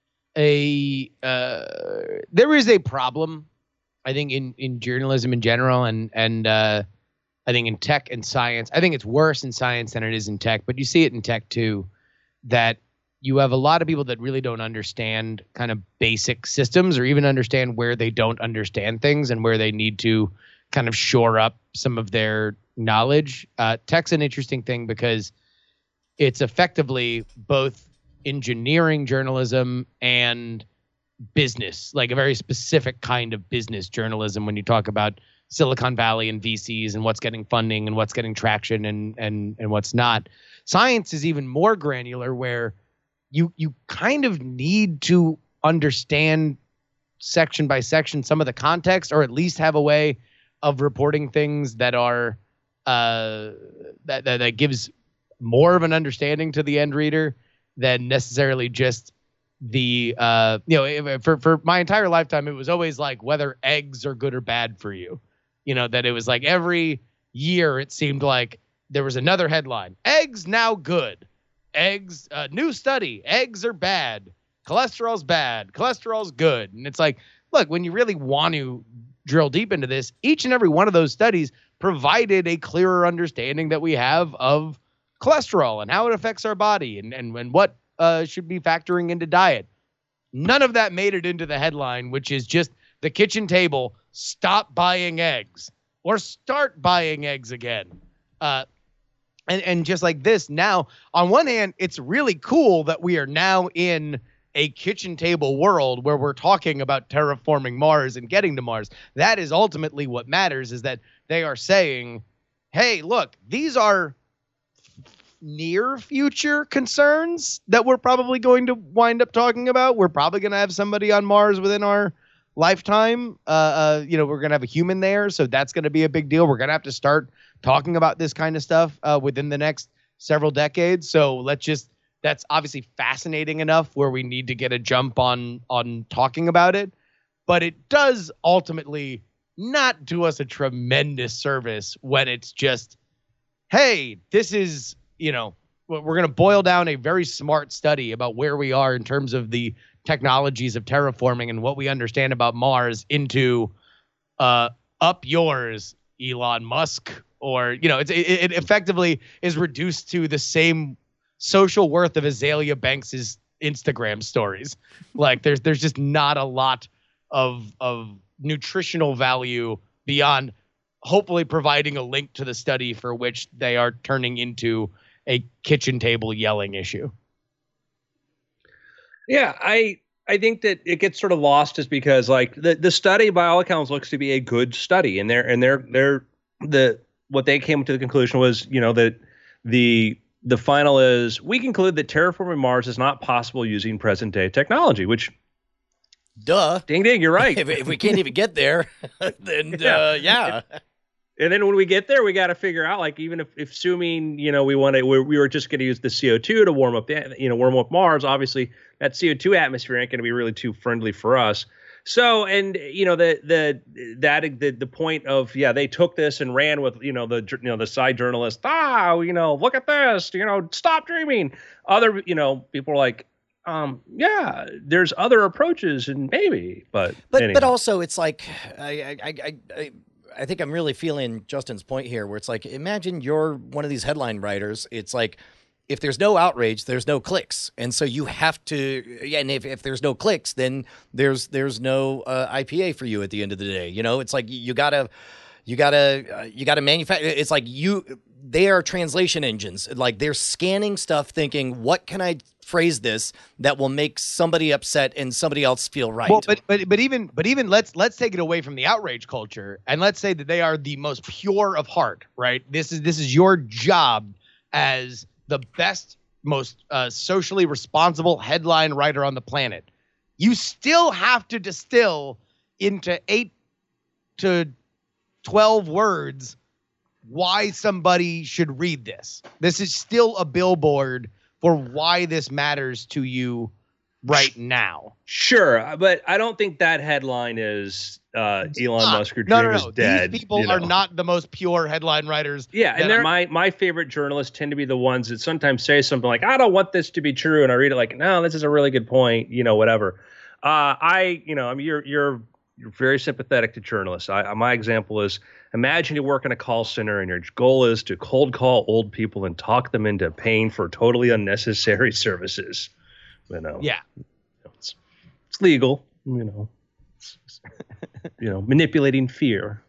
a uh, there is a problem. I think in, in journalism in general, and and uh, I think in tech and science. I think it's worse in science than it is in tech, but you see it in tech too. That you have a lot of people that really don't understand kind of basic systems, or even understand where they don't understand things and where they need to kind of shore up some of their knowledge. Uh, tech's an interesting thing because it's effectively both engineering journalism and business, like a very specific kind of business journalism when you talk about Silicon Valley and V Cs and what's getting funding and what's getting traction and and and what's not. Science is even more granular, where you you kind of need to understand section by section some of the context, or at least have a way of reporting things that are uh that that, that gives more of an understanding to the end reader than necessarily just the uh you know if, for for my entire lifetime it was always like whether eggs are good or bad for you. You know, that it was like every year it seemed like there was another headline: eggs now good, eggs uh, new study, eggs are bad, cholesterol's bad, cholesterol's good. And it's like, look, when you really want to drill deep into this, each and every one of those studies provided a clearer understanding that we have of cholesterol and how it affects our body, and, and, and what uh, should be factoring into diet. None of that made it into the headline, which is just the kitchen table: stop buying eggs or start buying eggs again. Uh, and, and just like this, now, on one hand, it's really cool that we are now in a kitchen table world where we're talking about terraforming Mars and getting to Mars. That is ultimately what matters, is that they are saying, hey, look, these are near future concerns that we're probably going to wind up talking about. We're probably going to have somebody on Mars within our lifetime. Uh, uh, you know, we're going to have a human there. So that's going to be a big deal. We're going to have to start talking about this kind of stuff uh, within the next several decades. So let's just, that's obviously fascinating enough where we need to get a jump on, on talking about it. But it does ultimately not do us a tremendous service when it's just, hey, this is, you know, we're going to boil down a very smart study about where we are in terms of the technologies of terraforming and what we understand about Mars into uh, up yours, Elon Musk. Or, you know, it's, it, it effectively is reduced to the same social worth of Azalea Banks's Instagram stories. Like there's there's just not a lot of of nutritional value beyond hopefully providing a link to the study for which they are turning into a kitchen table yelling issue. Yeah, I I think that it gets sort of lost just because, like, the, the study by all accounts looks to be a good study, and they're and they're they're the what they came to the conclusion was, you know, that the the final is, we conclude that terraforming Mars is not possible using present day technology, which, duh, ding ding, you're right. if, if we can't even get there, then Yeah. uh, yeah. And then when we get there, we got to figure out, like, even if, if assuming, you know, we want to, we, we were just going to use the C O two to warm up the, you know, warm up Mars, obviously that C O two atmosphere ain't going to be really too friendly for us. So, and, you know, the, the, that, the, the point of, yeah, they took this and ran with, you know, the, you know, the side journalist, ah, you know, look at this, you know, stop dreaming. Other, you know, people are like, um, yeah, there's other approaches and maybe, but, But, anyhow. but also it's like, I, I, I, I I think I'm really feeling Justin's point here, where it's like, imagine you're one of these headline writers. It's like, if there's no outrage, there's no clicks. And so you have to, yeah, and if, if there's no clicks, then there's there's no uh, I P A for you at the end of the day. You know, it's like you gotta, you gotta, uh, you gotta manufacture. It's like you, they are translation engines. Like they're scanning stuff, thinking, "What can I phrase this that will make somebody upset and somebody else feel right?" Well, but but but even but even let's let's take it away from the outrage culture and let's say that they are the most pure of heart, right? This is this is your job as the best, most uh, socially responsible headline writer on the planet. You still have to distill into eight to twelve words why somebody should read this. This is still a billboard for why this matters to you right now. Sure, but I don't think that headline is uh, Elon not. Musk, your no, dream no, is no. dead. These people you know? are not the most pure headline writers. Yeah, and they're, my my favorite journalists tend to be the ones that sometimes say something like, "I don't want this to be true," and I read it like, "No, this is a really good point," you know, whatever. Uh, I, you know, I mean, you're you're you're very sympathetic to journalists. I, my example is, imagine you work in a call center and your goal is to cold call old people and talk them into paying for totally unnecessary services. You know, yeah, it's, it's legal. You know, it's, it's, you know, manipulating fear.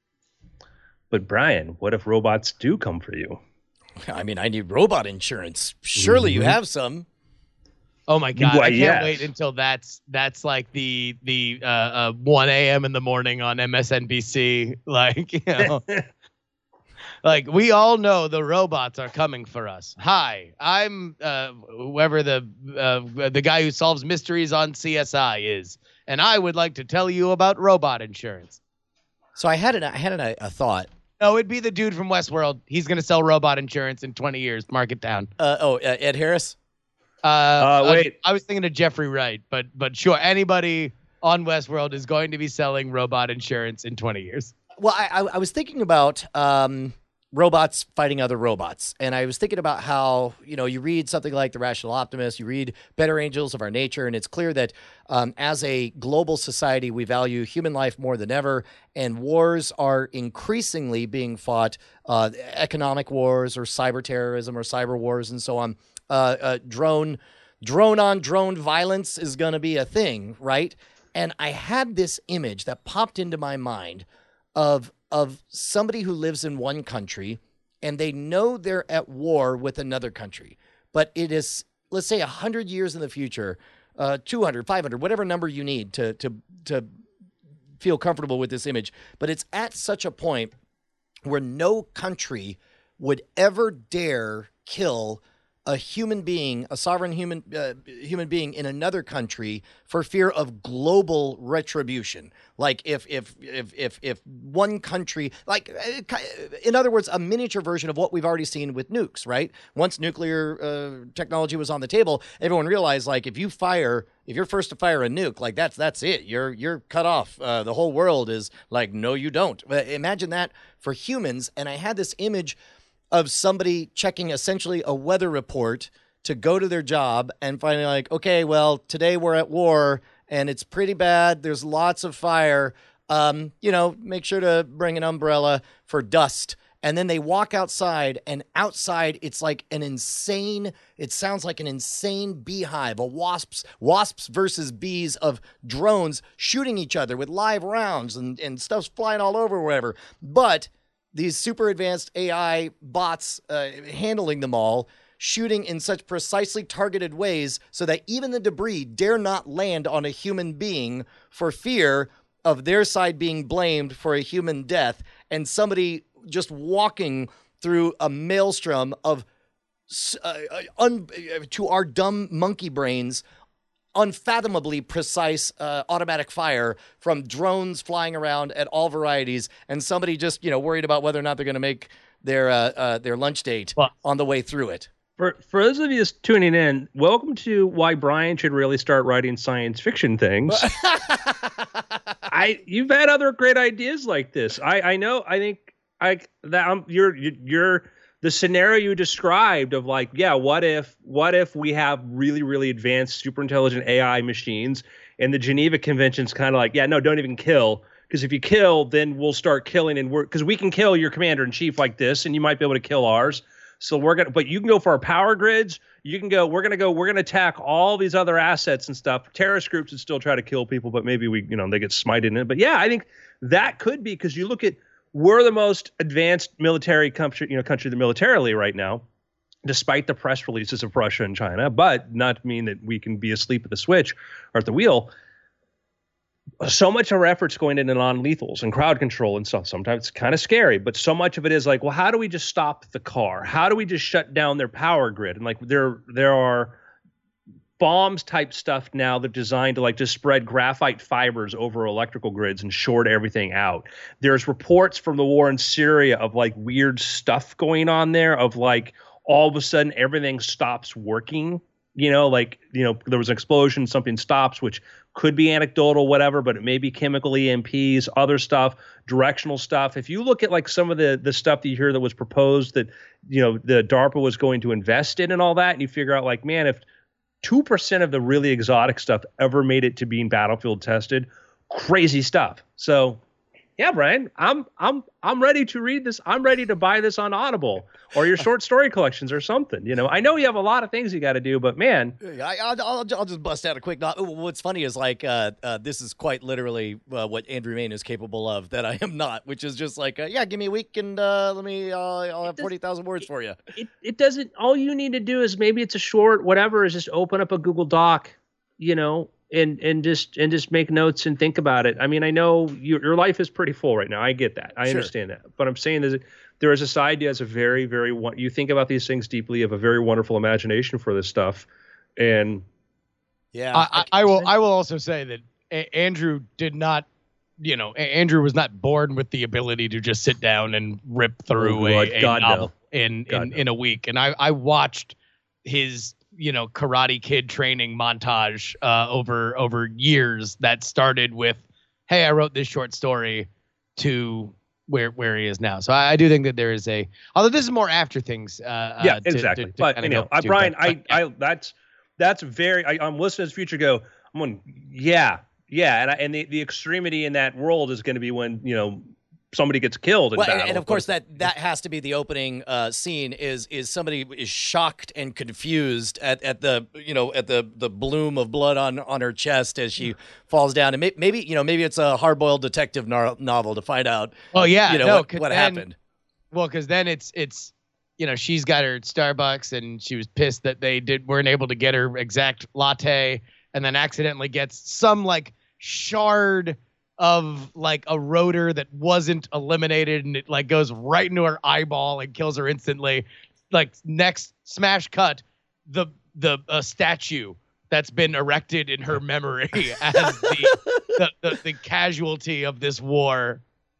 But Brian, what if robots do come for you? I mean, I need robot insurance. Surely mm-hmm. you have some. Oh my God! Why, I can't yes. wait until that's that's like the the uh, uh, one a.m. in the morning on M S N B C. Like, you know, like we all know the robots are coming for us. Hi, I'm uh, whoever the uh, the guy who solves mysteries on C S I is, and I would like to tell you about robot insurance. So I had an I had an, a thought. No, it'd be the dude from Westworld. He's gonna sell robot insurance in twenty years. Mark it down. Uh, oh, uh, Ed Harris. Uh, uh, wait, I, I was thinking of Jeffrey Wright, but but sure, anybody on Westworld is going to be selling robot insurance in twenty years. Well, I, I, I was thinking about um, robots fighting other robots, and I was thinking about how, you know, you read something like The Rational Optimist, you read Better Angels of Our Nature, and it's clear that um, as a global society, we value human life more than ever, and wars are increasingly being fought, uh, economic wars or cyber terrorism or cyber wars and so on. Uh, uh, drone, drone on drone violence is going to be a thing, right? And I had this image that popped into my mind of of somebody who lives in one country and they know they're at war with another country, but it is, let's say, one hundred years in the future, uh, two hundred, five hundred, whatever number you need to to to feel comfortable with this image. But it's at such a point where no country would ever dare kill a human being, a sovereign human uh, human being in another country for fear of global retribution. Like if if if if if one country, like in other words, a miniature version of what we've already seen with nukes, right? Once nuclear uh, technology was on the table, everyone realized, like, if you fire, if you're first to fire a nuke, like that's that's it. You're you're cut off. Uh, the whole world is like, no, you don't. But imagine that for humans. And I had this image of somebody checking essentially a weather report to go to their job and finding like, okay, well, today we're at war and it's pretty bad. There's lots of fire. Um, you know, make sure to bring an umbrella for dust. And then they walk outside, and outside it's like an insane, it sounds like an insane beehive, a wasps, wasps versus bees of drones shooting each other with live rounds and, and stuff's flying all over or whatever. But these super advanced A I bots uh, handling them all, shooting in such precisely targeted ways so that even the debris dare not land on a human being for fear of their side being blamed for a human death, and somebody just walking through a maelstrom of, uh, un- to our dumb monkey brains, unfathomably precise uh, automatic fire from drones flying around at all varieties, and somebody just, you know, worried about whether or not they're going to make their uh, uh, their lunch date well, on the way through it. For for those of you just tuning in, welcome to why Brian should really start writing science fiction things. I you've had other great ideas like this. I I know. I think I that I'm, you're you're. The scenario you described of like, yeah, what if what if we have really, really advanced, super intelligent A I machines, and the Geneva Convention's kind of like, yeah, no, don't even kill, because if you kill, then we'll start killing, and we're because we can kill your commander in chief like this, and you might be able to kill ours. So we're gonna, but you can go for our power grids. You can go. We're gonna go. We're gonna attack all these other assets and stuff. Terrorist groups would still try to kill people, but maybe we, you know, they get smited in it. But yeah, I think that could be, because you look at we're the most advanced military country, you know, country militarily right now, despite the press releases of Russia and China, but not to mean that we can be asleep at the switch or at the wheel. So much of our efforts going into non-lethals and crowd control and stuff. Sometimes it's kind of scary, but so much of it is like, well, how do we just stop the car? How do we just shut down their power grid? And like there, there are bombs type stuff now that are designed to like just spread graphite fibers over electrical grids and short everything out. There's reports from the war in Syria of like weird stuff going on there of like all of a sudden everything stops working. You know, like, you know, there was an explosion, something stops, which could be anecdotal, whatever, but it may be chemical E M Ps, other stuff, directional stuff. If you look at like some of the the stuff that you hear that was proposed that, you know, the DARPA was going to invest in and all that, and you figure out like, man, if two percent of the really exotic stuff ever made it to being battlefield tested, crazy stuff. So, yeah, Brian, I'm I'm I'm ready to read this. I'm ready to buy this on Audible or your short story collections or something. You know, I know you have a lot of things you got to do, but man, I, I'll, I'll I'll just bust out a quick. Not, what's funny is like uh, uh, this is quite literally uh, what Andrew Mayne is capable of that I am not, which is just like uh, yeah, give me a week and uh, let me uh, I'll have forty thousand words for you. It it doesn't. All you need to do is maybe it's a short, whatever, is just open up a Google Doc, you know. And and just and just make notes and think about it. I mean, I know your your life is pretty full right now. I get that. I sure. understand that. But I'm saying is there is a side that has a very, very you think about these things deeply. You have a very wonderful imagination for this stuff. And yeah, I, I, I will. I will also say that a- Andrew did not. You know, a- Andrew was not born with the ability to just sit down and rip through oh, a, a God, novel no. in God, in, no. in a week. And I I watched his. you know, Karate Kid training montage uh, over over years that started with, hey, I wrote this short story to where where he is now. So I, I do think that there is a, although this is more after things. Uh, yeah, uh, exactly. To, to, to but you know, I, to, Brian, but, I, but, yeah. I that's that's very. I, I'm listening to this future go. I'm going, yeah, yeah, and I, and the, the extremity in that world is going to be when you know. Somebody gets killed in well, battle. And, and of course, that that has to be the opening uh, scene. Is is somebody is shocked and confused at, at the you know at the, the bloom of blood on, on her chest as she falls down, and may, maybe you know maybe it's a hard boiled detective no- novel to find out. Oh yeah, you know no, what, what then, happened. Well, because then it's it's you know she's got her Starbucks and she was pissed that they did weren't able to get her exact latte, and then accidentally gets some like shard of like a rotor that wasn't eliminated, and it like goes right into her eyeball and kills her instantly. Like next smash cut, the the uh, statue that's been erected in her memory as the, the, the the casualty of this war.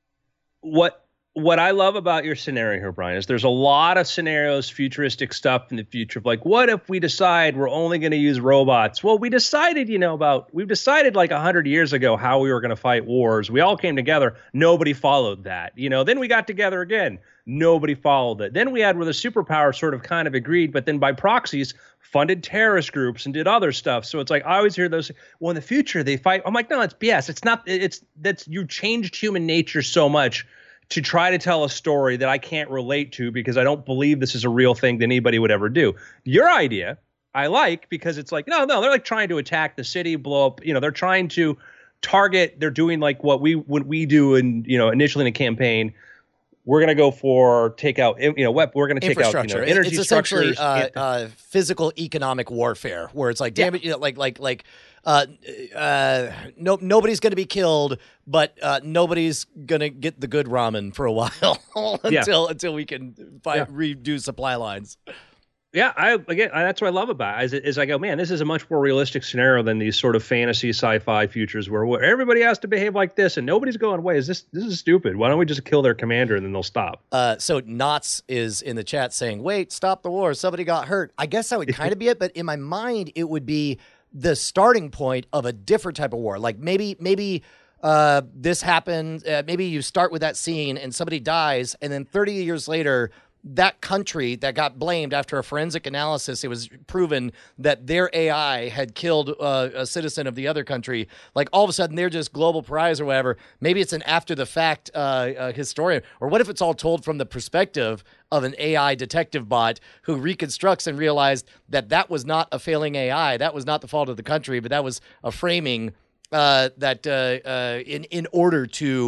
What what I love about your scenario here, Brian, is there's a lot of scenarios, futuristic stuff in the future of like, what if we decide we're only going to use robots? Well, we decided, you know, about we've decided like a hundred years ago how we were going to fight wars. We all came together. Nobody followed that. You know, then we got together again. Nobody followed it. Then we had where the superpower sort of kind of agreed, but then by proxies funded terrorist groups and did other stuff. So it's like I always hear those. Well, in the future they fight. I'm like, no, it's B S. It's not. It's that's you changed human nature so much to try to tell a story that I can't relate to because I don't believe this is a real thing that anybody would ever do. Your idea I like because it's like, no, no, they're like trying to attack the city, blow up, you know, they're trying to target, they're doing like what we, what we do in, you know, initially in a campaign. We're going to go for take out, you know, we're going to take out, you know, energy it's essentially structures. Uh, uh, physical economic warfare where it's like, damn yeah. it, you know, like, like, like, Uh, uh, no, nobody's going to be killed, but uh, nobody's going to get the good ramen for a while until yeah. until we can find, yeah. redo supply lines. Yeah, I again, I, that's what I love about it. Is, is I go, man, this is a much more realistic scenario than these sort of fantasy sci-fi futures where, where everybody has to behave like this and nobody's going, wait, is this this is stupid? Why don't we just kill their commander and then they'll stop? Uh, so Knots is in the chat saying, wait, stop the war. Somebody got hurt. I guess that would kind of be it, but in my mind, it would be the starting point of a different type of war. Like maybe, maybe uh, this happened. Uh, maybe you start with that scene and somebody dies. And then thirty years later, that country that got blamed after a forensic analysis, it was proven that their A I had killed uh, a citizen of the other country. Like all of a sudden they're just global pariahs or whatever. Maybe it's an after the fact uh, uh, historian. Or what if it's all told from the perspective of an A I detective bot who reconstructs and realized that that was not a failing A I. That was not the fault of the country, but that was a framing uh, that uh, uh, in, in order to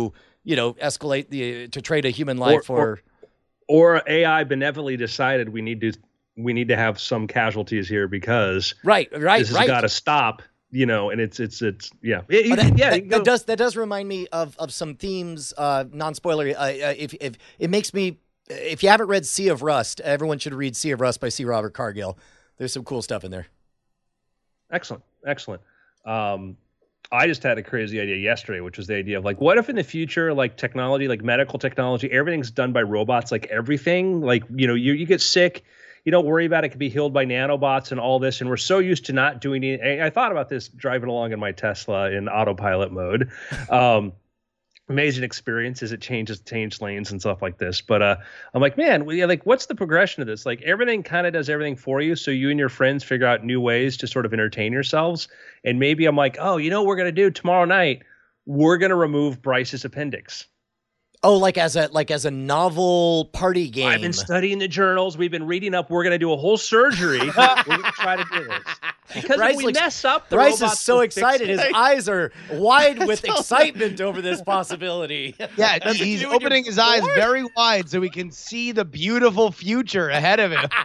you know, escalate the to trade a human life or, for, or, or A I benevolently decided we need to we need to have some casualties here because right, right, this has right. got to stop. You know, and it's it's it's yeah, it, oh, that, yeah. That, that does that does remind me of of some themes. Uh, non-spoilery. Uh, uh, if if it makes me, if you haven't read Sea of Rust, everyone should read Sea of Rust by C. Robert Cargill. There's some cool stuff in there. Excellent, excellent. Um, I just had a crazy idea yesterday, which was the idea of like, what if in the future, like technology, like medical technology, everything's done by robots, like everything, like you know, you you get sick. You don't worry about it. It can be healed by nanobots and all this. And we're so used to not doing it. I thought about this driving along in my Tesla in autopilot mode. Um, amazing experience as it changes, change lanes and stuff like this. But uh, I'm like, man, we, like, what's the progression of this? Like everything kind of does everything for you. So you and your friends figure out new ways to sort of entertain yourselves. And maybe I'm like, oh, you know what we're going to do tomorrow night? We're going to remove Bryce's appendix. Oh, like as a like as a novel party game. I've been studying the journals. We've been reading up. We're going to do a whole surgery. We're going to try to do this because Bryce if we looks, mess up, the Bryce robots is so will excited. fix His it. eyes are wide with excitement over this possibility. Yeah, That's he's what you do when opening you're his eyes bored. very wide so he can see the beautiful future ahead of him.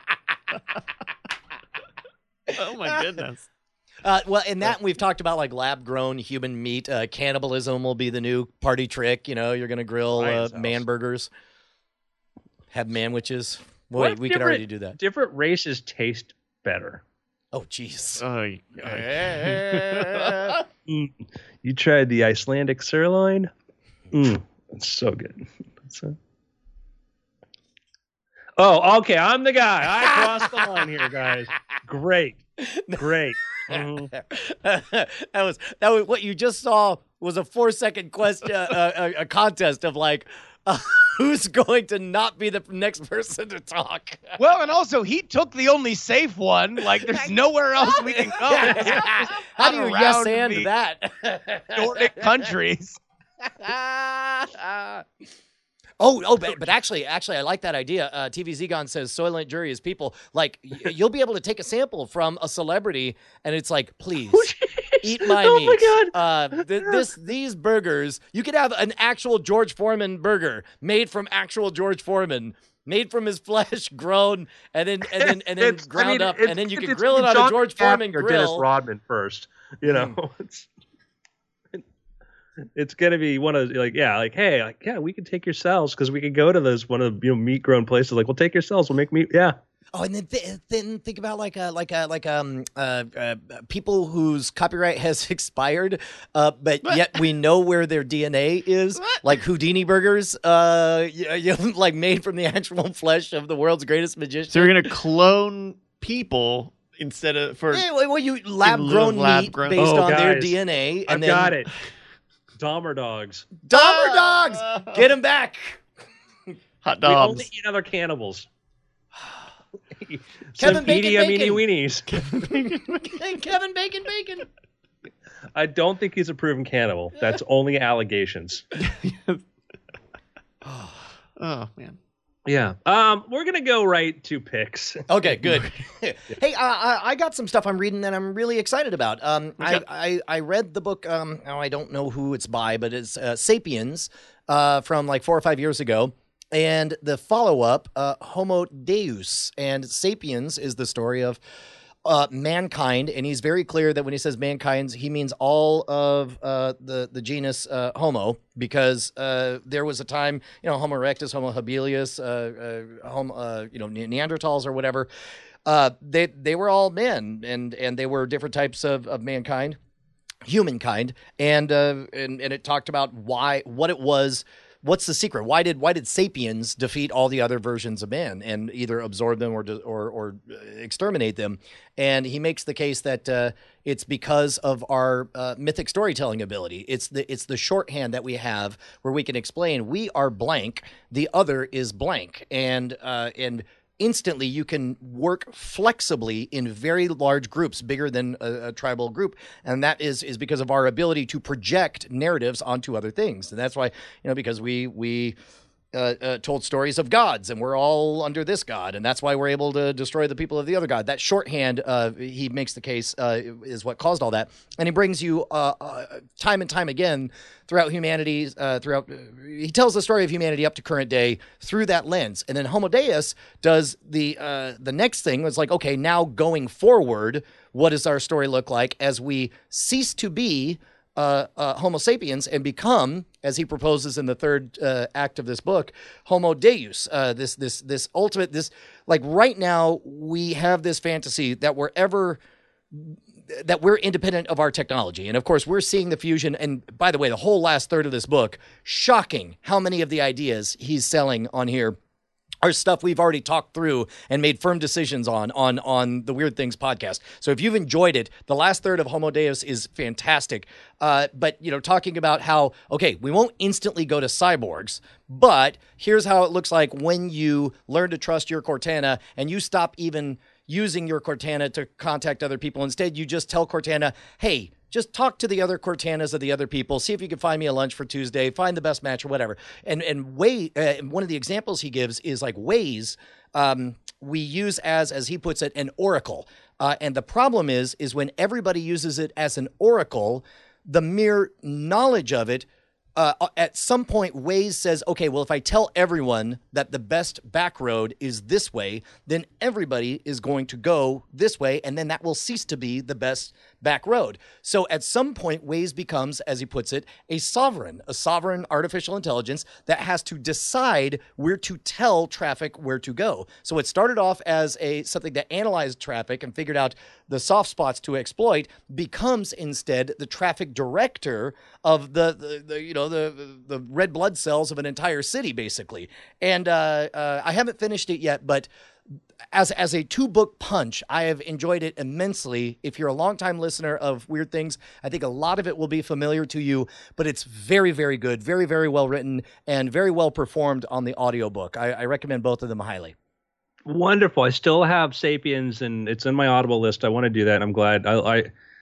Oh my goodness. Uh, well, in that we've talked about like lab-grown human meat. Uh, cannibalism will be the new party trick. You know, you're going to grill uh, Ryan's house. man burgers, have manwitches. What Wait, if we could different- already do that. Different races taste better. Oh, jeez. Oh, yeah. Mm. You tried the Icelandic sirloin? Mm, it's so good. It's a... Oh, okay. I'm the guy. I crossed the line here, guys. Great. Great. Mhm. that was that was what you just saw was a four second question, uh, a, a contest of like uh, who's going to not be the next person to talk. Well, and also he took the only safe one. Like, there's nowhere else we can go. How do you yes Around and the that? Nordic countries. Oh, oh, but, but actually, actually, I like that idea. Uh, T V Zegon says Soylent Jury is people. Like, y- you'll be able to take a sample from a celebrity, and it's like, please, eat my Oh meat. my God. Uh, th- this, these burgers, you could have an actual George Foreman burger made from actual George Foreman, made from his flesh, grown, and then and then and then It's- I ground mean, up, it's- and then you can it's grill it on John a George McAfee Foreman or Dennis grill. Rodman first. You know, it's it's gonna be one of like yeah, like hey, like yeah, we could take your cells because we could go to those one of the you know meat grown places. Like we'll take your cells, we'll make meat. Yeah. Oh, and then th- then think about like uh like uh like um uh, uh people whose copyright has expired, uh, but yet we know where their D N A is, like Houdini burgers, uh, you, you know, like made from the actual flesh of the world's greatest magician. So you're gonna clone people instead of for Yeah, well, well, you lab grown meat lab-grown- based Oh, on their guys, D N A, and I've then got it. Dahmer dogs. Dahmer dogs, get him back. hot We only dogs. eat other cannibals. Kevin Some Bacon Edie Bacon. weenies. Hey, Kevin Bacon Bacon. I don't think he's a proven cannibal. That's only allegations. Oh man. Yeah. Um, we're gonna go right to picks. Okay, good. Hey, uh, I, I got some stuff I'm reading that I'm really excited about. Um, Okay. I, I I read the book. Um, oh, I don't know who it's by, but it's uh, *Sapiens* uh, from like four or five years ago, and the follow-up, uh, *Homo Deus*. And *Sapiens* is the story of uh, mankind, and he's very clear that when he says mankind, he means all of uh, the the genus uh, Homo, because uh, there was a time, you know, Homo erectus, Homo habilis, uh, uh, Homo, uh, you know, Ne- Neanderthals or whatever. Uh, they they were all men, and and they were different types of of mankind, humankind, and uh, and and it talked about why what it was. What's the secret? Why did why did sapiens defeat all the other versions of man and either absorb them or or, or exterminate them? And he makes the case that uh, it's because of our uh, mythic storytelling ability. It's the it's the shorthand that we have where we can explain we are blank, the other is blank, and uh, and. Instantly, you can work flexibly in very large groups, bigger than a, a tribal group, and that is is because of our ability to project narratives onto other things. And that's why, you know, because we we uh, uh, told stories of gods, and we're all under this god, and that's why we're able to destroy the people of the other god. That shorthand, uh, he makes the case, uh, is what caused all that. And he brings you uh, uh, time and time again throughout humanity, uh, throughout, uh, he tells the story of humanity up to current day through that lens. And then Homo Deus does the, uh, the next thing was like, okay, now going forward, what does our story look like as we cease to be Uh, uh, Homo sapiens and become, as he proposes in the third uh, act of this book, Homo Deus. Uh, this, this, this ultimate, this like right now we have this fantasy that we're ever, that we're independent of our technology, and of course we're seeing the fusion. And by the way, the whole last third of this book, shocking how many of the ideas he's selling on here are stuff we've already talked through and made firm decisions on, on, on the Weird Things podcast. So if you've enjoyed it, the last third of Homo Deus is fantastic. Uh, but, you know, talking about how, okay, we won't instantly go to cyborgs, but here's how it looks like when you learn to trust your Cortana and you stop even using your Cortana to contact other people. Instead, you just tell Cortana, hey, just talk to the other Cortanas of the other people. See if you can find me a lunch for Tuesday. Find the best match or whatever. And and way uh, one of the examples he gives is like Waze. Um, we use as as he puts it an oracle. Uh, and the problem is is when everybody uses it as an oracle, the mere knowledge of it. Uh, at some point, Waze says, okay, well, if I tell everyone that the best back road is this way, then everybody is going to go this way, and then that will cease to be the best back road. So at some point, Waze becomes, as he puts it, a sovereign, a sovereign artificial intelligence that has to decide where to tell traffic where to go. So it started off as a something that analyzed traffic and figured out the soft spots to exploit, becomes instead the traffic director of the, the, the you know, the the red blood cells of an entire city, basically. And uh, uh, I haven't finished it yet, but as as a two-book punch, I have enjoyed it immensely. If you're a longtime listener of Weird Things, I think a lot of it will be familiar to you, but it's very, very good, very, very well written, and very well performed on the audiobook. I, I recommend both of them highly. Wonderful. I still have Sapiens, and it's in my Audible list. I want to do that. I'm glad. I I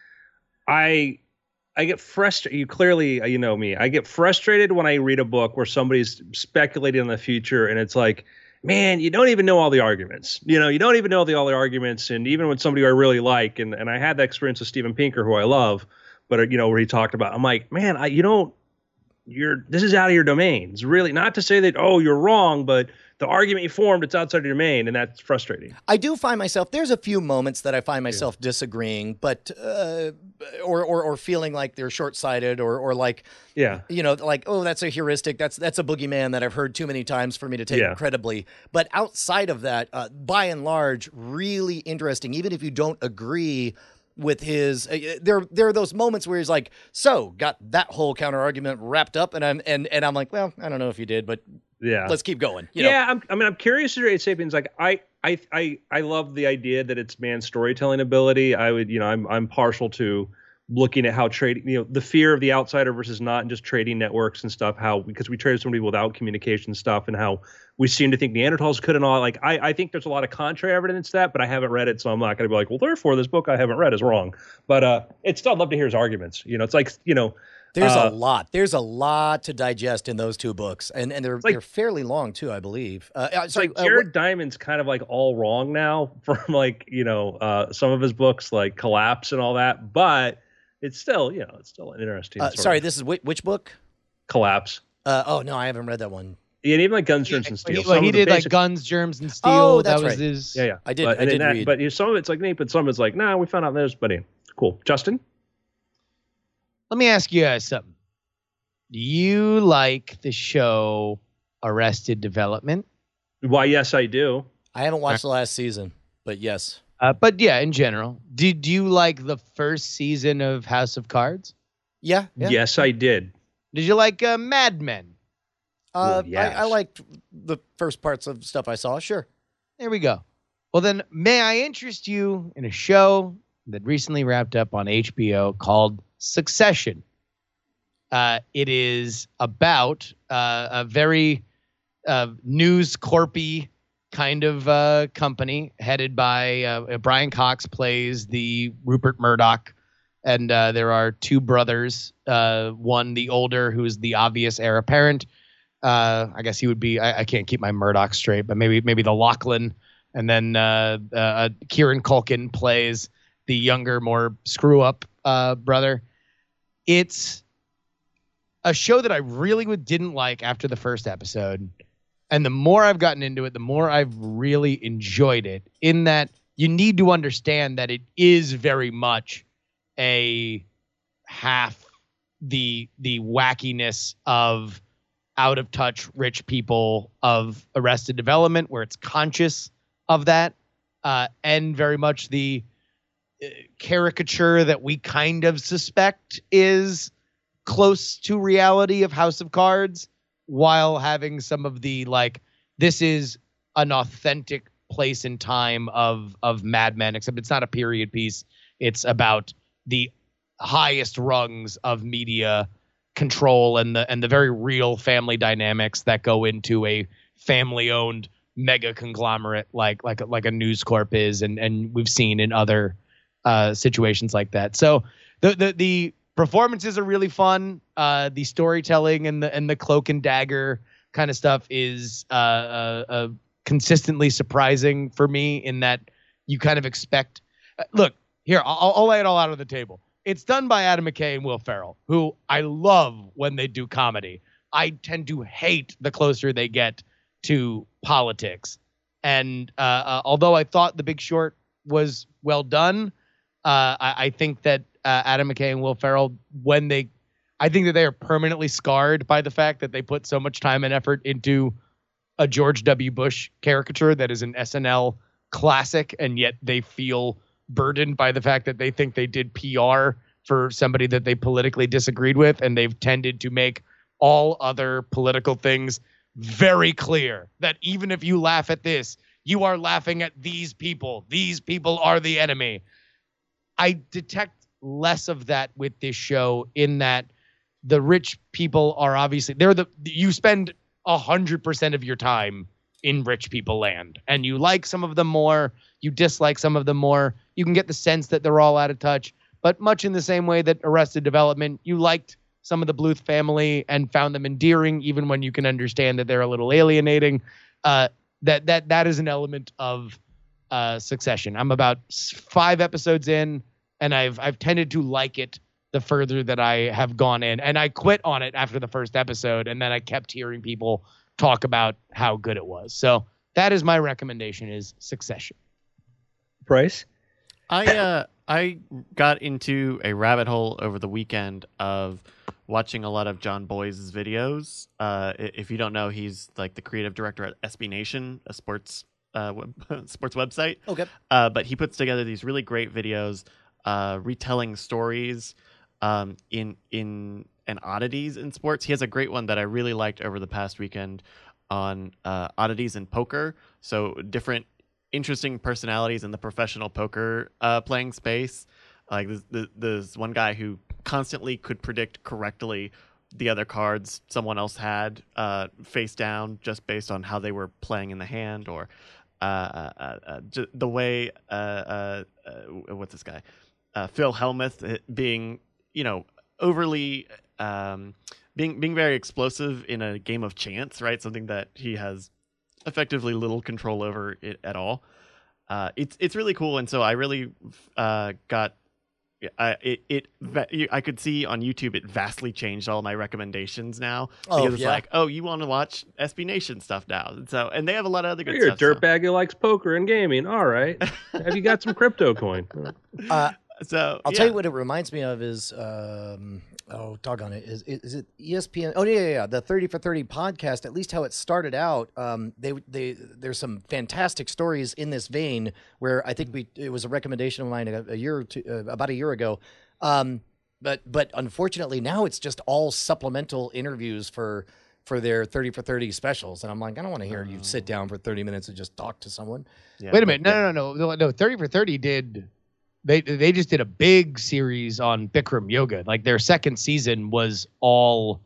I, I get frustrated. You clearly, you know me. I get frustrated when I read a book where somebody's speculating on the future, and it's like, man, you don't even know all the arguments. You know, you don't even know the, all the arguments. And even when somebody I really like, and, and I had that experience with Steven Pinker, who I love, but, you know, where he talked about, I'm like, man, I, you don't, you're, this is out of your domain. It's really not to say that, oh, you're wrong, but the argument you formed, it's outside of your domain, and that's frustrating. I do find myself, there's a few moments that I find myself yeah. disagreeing, but, uh, or, or, or feeling like they're short-sighted or, or like, yeah, you know, like, oh, that's a heuristic. That's, that's a boogeyman that I've heard too many times for me to take yeah. credibly. But outside of that, uh, by and large, really interesting, even if you don't agree with his, uh, there, there are those moments where he's like, so got that whole counter argument wrapped up. And I'm, and, and I'm like, well, I don't know if you did, but yeah, let's keep going. You yeah. know? I'm, I mean, I'm curious to read Sapiens. Like I, I, I, I love the idea that it's man's storytelling ability. I would, you know, I'm, I'm partial to looking at how trading, you know, the fear of the outsider versus not, and just trading networks and stuff, how, because we traded somebody without communication stuff, and how we seem to think Neanderthals could and all. Like, I, I think there's a lot of contrary evidence to that, but I haven't read it, so I'm not going to be like, well, therefore this book I haven't read is wrong. But uh, it's still, I'd love to hear his arguments. You know, it's like, you know, there's uh, a lot. There's a lot to digest in those two books, and and they're like, they're fairly long too, I believe. Uh, sorry, like Jared uh, Diamond's kind of like all wrong now from like, you know, uh, some of his books like Collapse and all that, but it's still, you know, it's still an interesting. Uh, sorry, of. This is which, which book? Collapse. Uh, oh no, I haven't read that one. Yeah, and even like Guns, Germs, and Steel. He, well, he did basic... like Guns, Germs, and Steel. Oh, that's that was right. his. Yeah, yeah. I did. But, I did that, read. But some of it's like neat, but some of it's like, nah, we found out this, but anyway, cool. Justin, let me ask you guys something. Do you like the show Arrested Development? Why, yes, I do. I haven't watched the last season, but yes. Uh, but yeah, in general, did you like the first season of House of Cards? Yeah. yeah. Yes, I did. Did you like uh, Mad Men? Uh, well, yes. I, I liked the first parts of stuff I saw. Sure. There we go. Well, then, may I interest you in a show that recently wrapped up on H B O called Succession? Uh, it is about uh, a very uh, News Corp-y kind of uh, company headed by uh, Brian Cox plays the Rupert Murdoch. And uh, there are two brothers, uh, one the older, who's the obvious heir apparent, Uh, I guess he would be. I, I can't keep my Murdoch straight, but maybe maybe the Lachlan, and then uh, uh, Kieran Culkin plays the younger, more screw up uh, brother. It's a show that I really didn't like after the first episode, and the more I've gotten into it, the more I've really enjoyed it. In that you need to understand that it is very much a half the the wackiness of out of touch rich people of Arrested Development, where it's conscious of that, uh, and very much the uh, caricature that we kind of suspect is close to reality of House of Cards, while having some of the, like, this is an authentic place and time of of Mad Men, except it's not a period piece. It's about the highest rungs of media control and the and the very real family dynamics that go into a family-owned mega conglomerate like like like a News Corp is, and and we've seen in other uh, situations like that. So the the the performances are really fun. Uh, the storytelling and the and the cloak and dagger kind of stuff is uh, uh, uh, consistently surprising for me, in that you kind of expect. Uh, look here, I'll, I'll lay it all out on the table. It's done by Adam McKay and Will Ferrell, who I love when they do comedy. I tend to hate the closer they get to politics. And uh, uh, although I thought The Big Short was well done, uh, I, I think that uh, Adam McKay and Will Ferrell, when they, I think that they are permanently scarred by the fact that they put so much time and effort into a George W. Bush caricature that is an S N L classic, and yet they feel burdened by the fact that they think they did P R for somebody that they politically disagreed with, and they've tended to make all other political things very clear that even if you laugh at this, you are laughing at these people. These people are the enemy. I detect less of that with this show, in that the rich people are obviously, they're the, you spend a hundred percent of your time in rich people land, and you like some of them more, you dislike some of them more. You can get the sense that they're all out of touch, but much in the same way that Arrested Development, you liked some of the Bluth family and found them endearing, even when you can understand that they're a little alienating. Uh, that that that is an element of uh, Succession. I'm about five episodes in, and I've I've tended to like it the further that I have gone in, and I quit on it after the first episode, and then I kept hearing people talk about how good it was. So that is my recommendation: is Succession. Bryce? I uh I got into a rabbit hole over the weekend of watching a lot of John Boy's videos. Uh, if you don't know, he's like the creative director at S B Nation, a sports uh web, sports website. Okay. Uh, but he puts together these really great videos, uh, retelling stories, um, in in and oddities in sports. He has a great one that I really liked over the past weekend on uh, oddities in poker. So different interesting personalities in the professional poker uh, playing space. Like there's, there's one guy who constantly could predict correctly the other cards someone else had uh, face down, just based on how they were playing in the hand, or uh, uh, uh, j- the way uh, uh, uh, what's this guy uh, Phil Hellmuth being, you know, overly um, being being very explosive in a game of chance, right? Something that he has effectively little control over it at all. Uh, it's it's really cool, and so I really uh, got I it it I could see on YouTube it vastly changed all my recommendations now, because oh, it's yeah. like, oh, you want to watch S B Nation stuff now, and so and they have a lot of other good You're stuff. You're a dirtbag so. who likes poker and gaming. All right, have you got some crypto coin? Uh, so I'll yeah. tell you what it reminds me of is um, oh doggone it is is it E S P N? Oh yeah yeah, yeah. The thirty for thirty podcast. At least how it started out. Um, they they there's some fantastic stories in this vein, where I think we it was a recommendation of mine a, a year or two, uh, about a year ago. Um, but but unfortunately now it's just all supplemental interviews for for their thirty for thirty specials, and I'm like, I don't want to hear oh. you sit down for thirty minutes and just talk to someone. Yeah, Wait a minute, no, no no no no no thirty for thirty did. They they just did a big series on Bikram yoga. Like their second season was all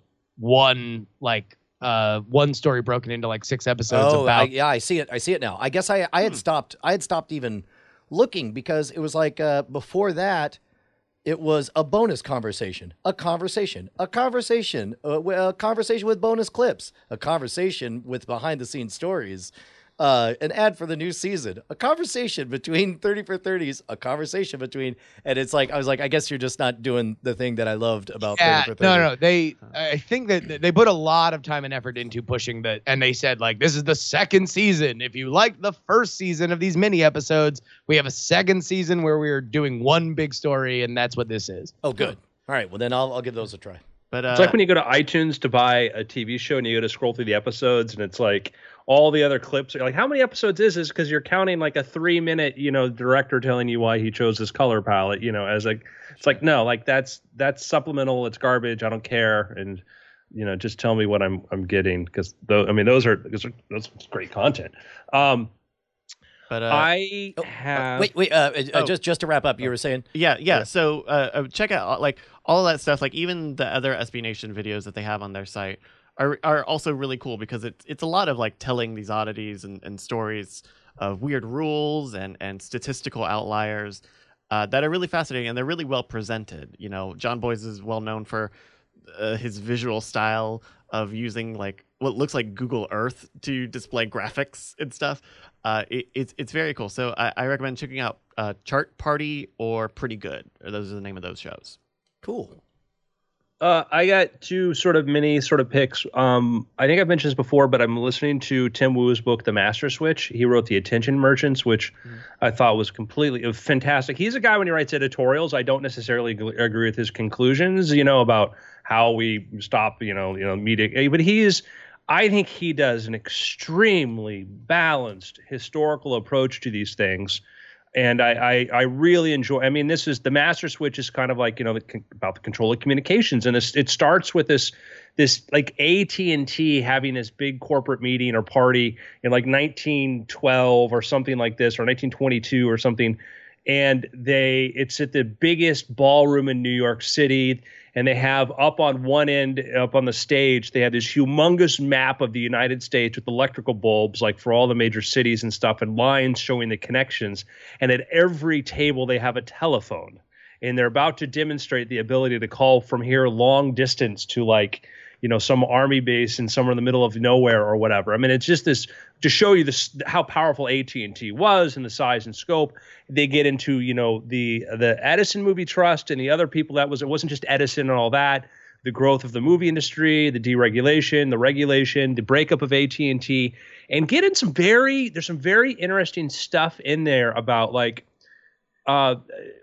one like uh one story broken into like six episodes. Oh, about I, yeah, I see it. I see it now. I guess I I had hmm. stopped. I had stopped even looking, because it was like uh, before that, It was a bonus conversation, a conversation, a conversation, a, a conversation with bonus clips, a conversation with behind the scenes stories, uh, an ad for the new season, a conversation between thirty for thirties, a conversation between, and it's like, I was like, I guess you're just not doing the thing that I loved about yeah, thirty for thirty. No, no, they, I think that they put a lot of time and effort into pushing that. And they said like, this is the second season. If you liked the first season of these mini episodes, we have a second season where we're doing one big story. And that's what this is. Oh, good. All right. Well, then I'll, I'll give those a try. But uh, it's like when you go to iTunes to buy a T V show and you go to scroll through the episodes and it's like all the other clips are like, how many episodes is this? Because you're counting like a three minute, you know, director telling you why he chose this color palette, you know, as like, it's like, no, like that's, that's supplemental. It's garbage. I don't care. And, you know, just tell me what I'm, I'm getting. Cause those, I mean, those are, those are, those great content. Um, But uh, I oh, have uh, wait, wait. Uh, uh, oh. just just to wrap up, you were saying, yeah, yeah. So uh, check out like all of that stuff. Like even the other S B Nation videos that they have on their site are are also really cool because it's it's a lot of like telling these oddities and, and stories of weird rules and and statistical outliers uh, that are really fascinating and they're really well presented. You know, John Boyce is well known for uh, his visual style of using like what looks like Google Earth to display graphics and stuff. Uh, it, it's it's very cool. So I, I recommend checking out uh, Chart Party or Pretty Good. Or those are the name of those shows. cool. Uh, I got two sort of mini sort of picks. Um, I think I've mentioned this before, but I'm listening to Tim Wu's book, The Master Switch. He wrote The Attention Merchants, which mm. I thought was completely uh, fantastic. He's a guy when he writes editorials, I don't necessarily g- agree with his conclusions, you know, about how we stop, you know, you know, media. But he's, I think he does an extremely balanced historical approach to these things. And I, I, I really enjoy. I mean, this is the Master Switch is kind of like, you know, the, about the control of communications, and this, it starts with this this like A T and T having this big corporate meeting or party in like nineteen twelve or something like this, or nineteen twenty-two or something, and they it's at the biggest ballroom in New York City. And they have up on one end, up on the stage, they have this humongous map of the United States with electrical bulbs, like for all the major cities and stuff, and lines showing the connections. And at every table, they have a telephone. And they're about to demonstrate the ability to call from here long distance to like, you know, some army base in somewhere in the middle of nowhere or whatever. I mean, it's just this to show you this how powerful A T and T was and the size and scope. They get into, you know, the the Edison Movie Trust and the other people that was, it wasn't just Edison and all that, the growth of the movie industry, the deregulation, the regulation, the breakup of A T and T, and get in some very, there's some very interesting stuff in there about like, uh,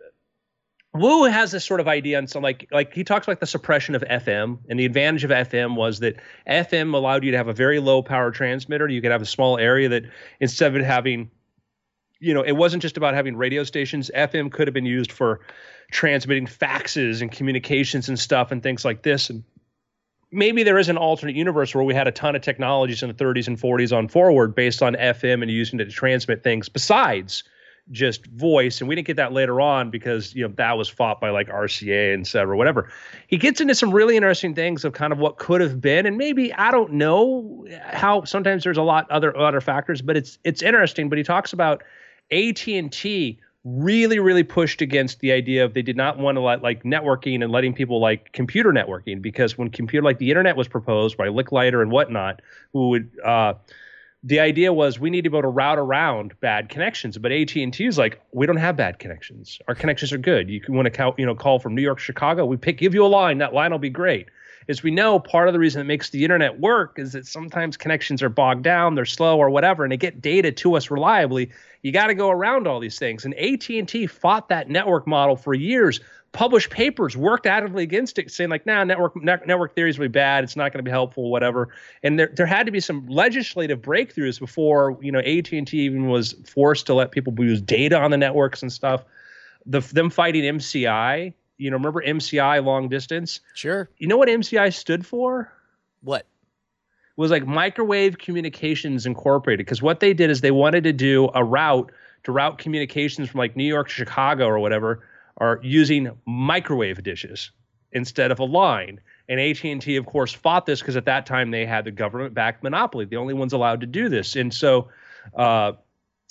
Wu has this sort of idea on some like like he talks like the suppression of F M, and the advantage of F M was that F M allowed you to have a very low power transmitter. You could have a small area that instead of it having, you know, it wasn't just about having radio stations. F M could have been used for transmitting faxes and communications and stuff and things like this. And maybe there is an alternate universe where we had a ton of technologies in the thirties and forties on forward based on F M and using it to transmit things besides just voice. And we didn't get that later on because, you know, that was fought by like R C A and et cetera, whatever. He gets into some really interesting things of kind of what could have been. And maybe, I don't know how, sometimes there's a lot other other factors, but it's it's interesting. But he talks about A T and T really, really pushed against the idea of they did not want to let like networking and letting people like computer networking, because when computer like the internet was proposed by Licklider and whatnot, who would uh the idea was we need to be able to route around bad connections. But A T and T is like, we don't have bad connections. Our connections are good. You can want to call, you know, call from New York, Chicago. We pick, give you a line. That line will be great. As we know, part of the reason it makes the internet work is that sometimes connections are bogged down, they're slow or whatever, and they get data to us reliably. You got to go around all these things. And A T and T fought that network model for years, published papers, worked actively against it, saying like, nah, network ne- network theory is really bad. It's not going to be helpful, whatever. And there there had to be some legislative breakthroughs before, you know, A T and T even was forced to let people use data on the networks and stuff. The them fighting M C I, you know, remember M C I, long distance? Sure. You know what M C I stood for? What? It was like Microwave Communications Incorporated, because what they did is they wanted to do a route to route communications from like New York to Chicago or whatever, are using microwave dishes instead of a line. And A T and T, of course, fought this because at that time they had the government-backed monopoly, the only ones allowed to do this. And so uh,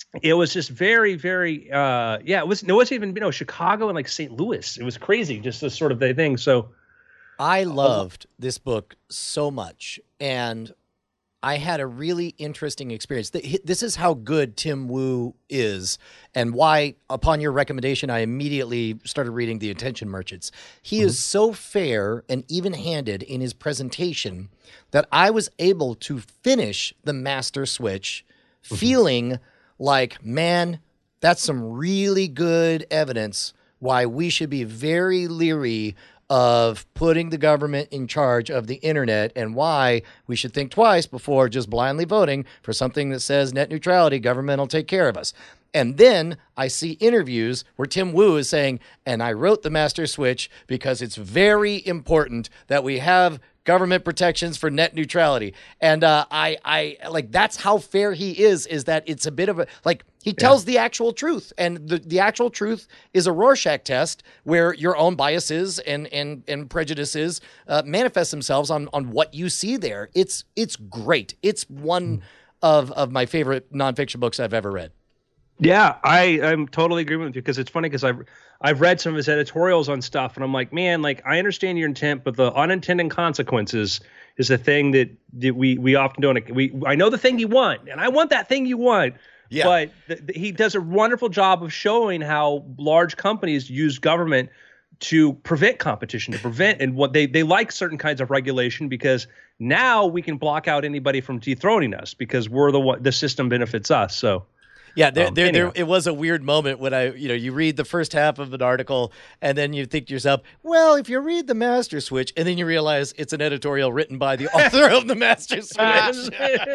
it was just very, very, uh, yeah, it was, it wasn't even, you know, Chicago and like Saint Louis. It was crazy, just this sort of the thing. So I loved this book so much. And I had a really interesting experience. This is how good Tim Wu is, and why, upon your recommendation, I immediately started reading The Attention Merchants. He mm-hmm. is so fair and even-handed in his presentation that I was able to finish The Master Switch mm-hmm. feeling like, man, that's some really good evidence why we should be very leery of putting the government in charge of the internet, and why we should think twice before just blindly voting for something that says net neutrality, government will take care of us. And then I see interviews where Tim Wu is saying, and I wrote The Master Switch because it's very important that we have government protections for net neutrality. And uh, I, I like, that's how fair he is, is that it's a bit of a, like, he tells yeah. the actual truth. And the, the actual truth is a Rorschach test where your own biases and, and, and prejudices uh, manifest themselves on, on what you see there. It's, it's great. It's one mm. of, of my favorite nonfiction books I've ever read. Yeah, I, I'm totally agreeing with you, because it's funny because I've I've read some of his editorials on stuff, and I'm like, man, like, I understand your intent, but the unintended consequences is the thing that, that we we often don't. We I know the thing you want, and I want that thing you want. Yeah. But th- th- he does a wonderful job of showing how large companies use government to prevent competition, to prevent, and what they they like certain kinds of regulation, because now we can block out anybody from dethroning us because we're the one, the system benefits us. So. Yeah, there, um, there, there, it was a weird moment when I, you know, you read the first half of an article and then you think to yourself, well, if you read The Master Switch, and then you realize it's an editorial written by the author of The Master Switch.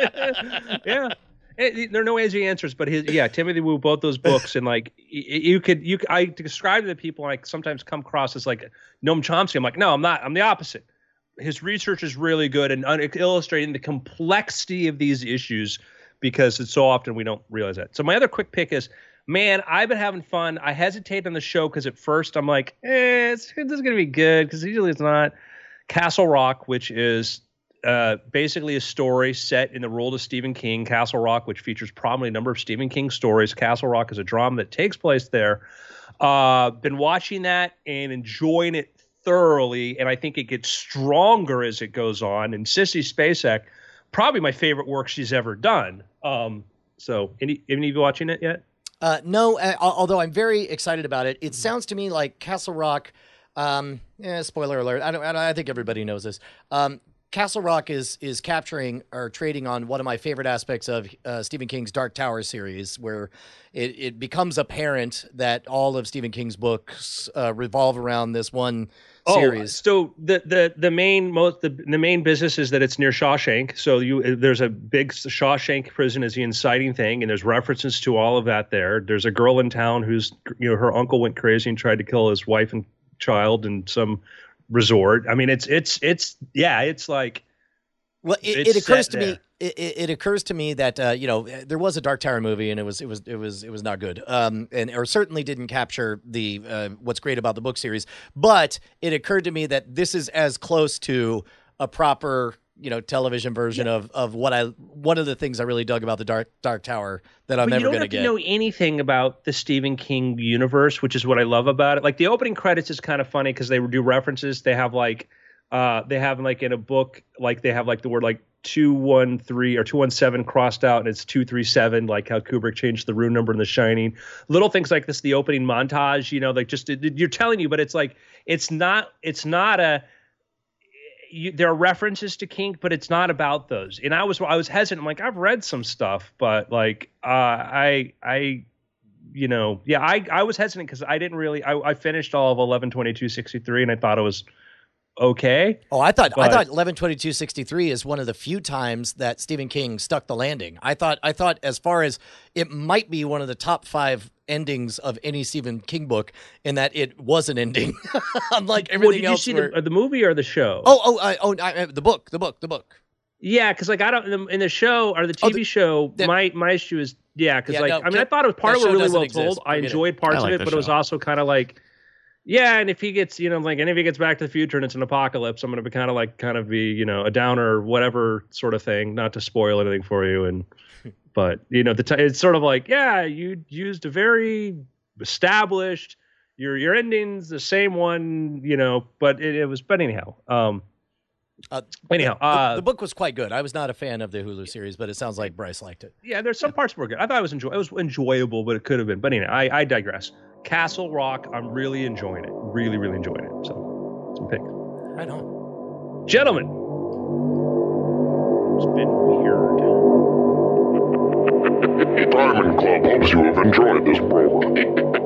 Yeah. It, there are no easy answers, but his, yeah, Timothy Wu, both those books, and like you could, you, I describe to the people, and I sometimes come across as like Noam Chomsky. I'm like, no, I'm not. I'm the opposite. His research is really good and un- illustrating the complexity of these issues, because it's so often we don't realize that. So my other quick pick is, man, I've been having fun. I hesitate on the show because at first I'm like, eh, it's, this is going to be good, because usually it's not. Castle Rock, which is uh, basically a story set in the world of Stephen King. Castle Rock, which features probably a number of Stephen King stories. Castle Rock is a drama that takes place there. Uh, been watching that and enjoying it thoroughly, and I think it gets stronger as it goes on. And Sissy Spacek, probably my favorite work she's ever done. Um, so, any any of you watching it yet? Uh, no, uh, although I'm very excited about it. It sounds to me like Castle Rock. Um, eh, spoiler alert! I don't. I think everybody knows this. Um, Castle Rock is is capturing or trading on one of my favorite aspects of uh, Stephen King's Dark Tower series, where it, it becomes apparent that all of Stephen King's books uh, revolve around this one series. Oh, so the the the main most the, the main business is that it's near Shawshank. So you there's a big Shawshank prison is the inciting thing, and there's references to all of that there. There's a girl in town who's, you know, her uncle went crazy and tried to kill his wife and child in some resort. I mean, it's it's it's yeah, it's like. Well, it, it occurs to there. me. It, it occurs to me that uh, you know, there was a Dark Tower movie, and it was it was it was it was not good, um, and or certainly didn't capture the uh, what's great about the book series. But it occurred to me that this is as close to a proper, you know, television version yeah. of of what I one of the things I really dug about the Dark Dark Tower that I'm but never going to get. You don't have to know anything about the Stephen King universe, which is what I love about it. Like the opening credits is kind of funny because they do references. They have like uh, they have like in a book, like they have like the word like two one three or two one seven crossed out, and it's two three seven, like how Kubrick changed the room number in The Shining. Little things like this, the opening montage, you know, like just you're telling you, but it's like it's not it's not a you, there are references to King, but it's not about those. And I was I was hesitant. I'm like, I've read some stuff, but like uh, I I you know yeah I I was hesitant because I didn't really I, I finished all of eleven twenty-two sixty-three, and I thought it was okay. Oh, I thought but, I thought eleven twenty-two sixty-three is one of the few times that Stephen King stuck the landing. I thought I thought as far as it might be one of the top five endings of any Stephen King book, in that it was an ending, unlike everything well, did else. You see where... the, the movie or the show? Oh, oh, I, oh, I, the book, the book, the book. Yeah, because like I don't in the show or the T V oh, the, show, the, my my issue is yeah, because yeah, like no, I mean I thought it was part of it really well told. I enjoyed parts like of it, but show. It was also kind of like. Yeah, and if he gets, you know, like, and if he gets Back to the Future and it's an apocalypse, I'm going to be kind of like, kind of be, you know, a downer, whatever sort of thing, not to spoil anything for you. And but you know, the t- it's sort of like, yeah, you used a very established. Your your ending's the same one, you know, but it, it was. But anyhow, um, uh, anyhow, the, uh, the, the book was quite good. I was not a fan of the Hulu series, but it sounds like Bryce liked it. Yeah, there's some yeah. parts were good. I thought it was enjoy. It was enjoyable, but it could have been. But anyway, I, I digress. Castle Rock, I'm really enjoying it. Really, really enjoying it. So, some pick. Right on, gentlemen. It's been weird. Diamond Club hopes you have enjoyed this program.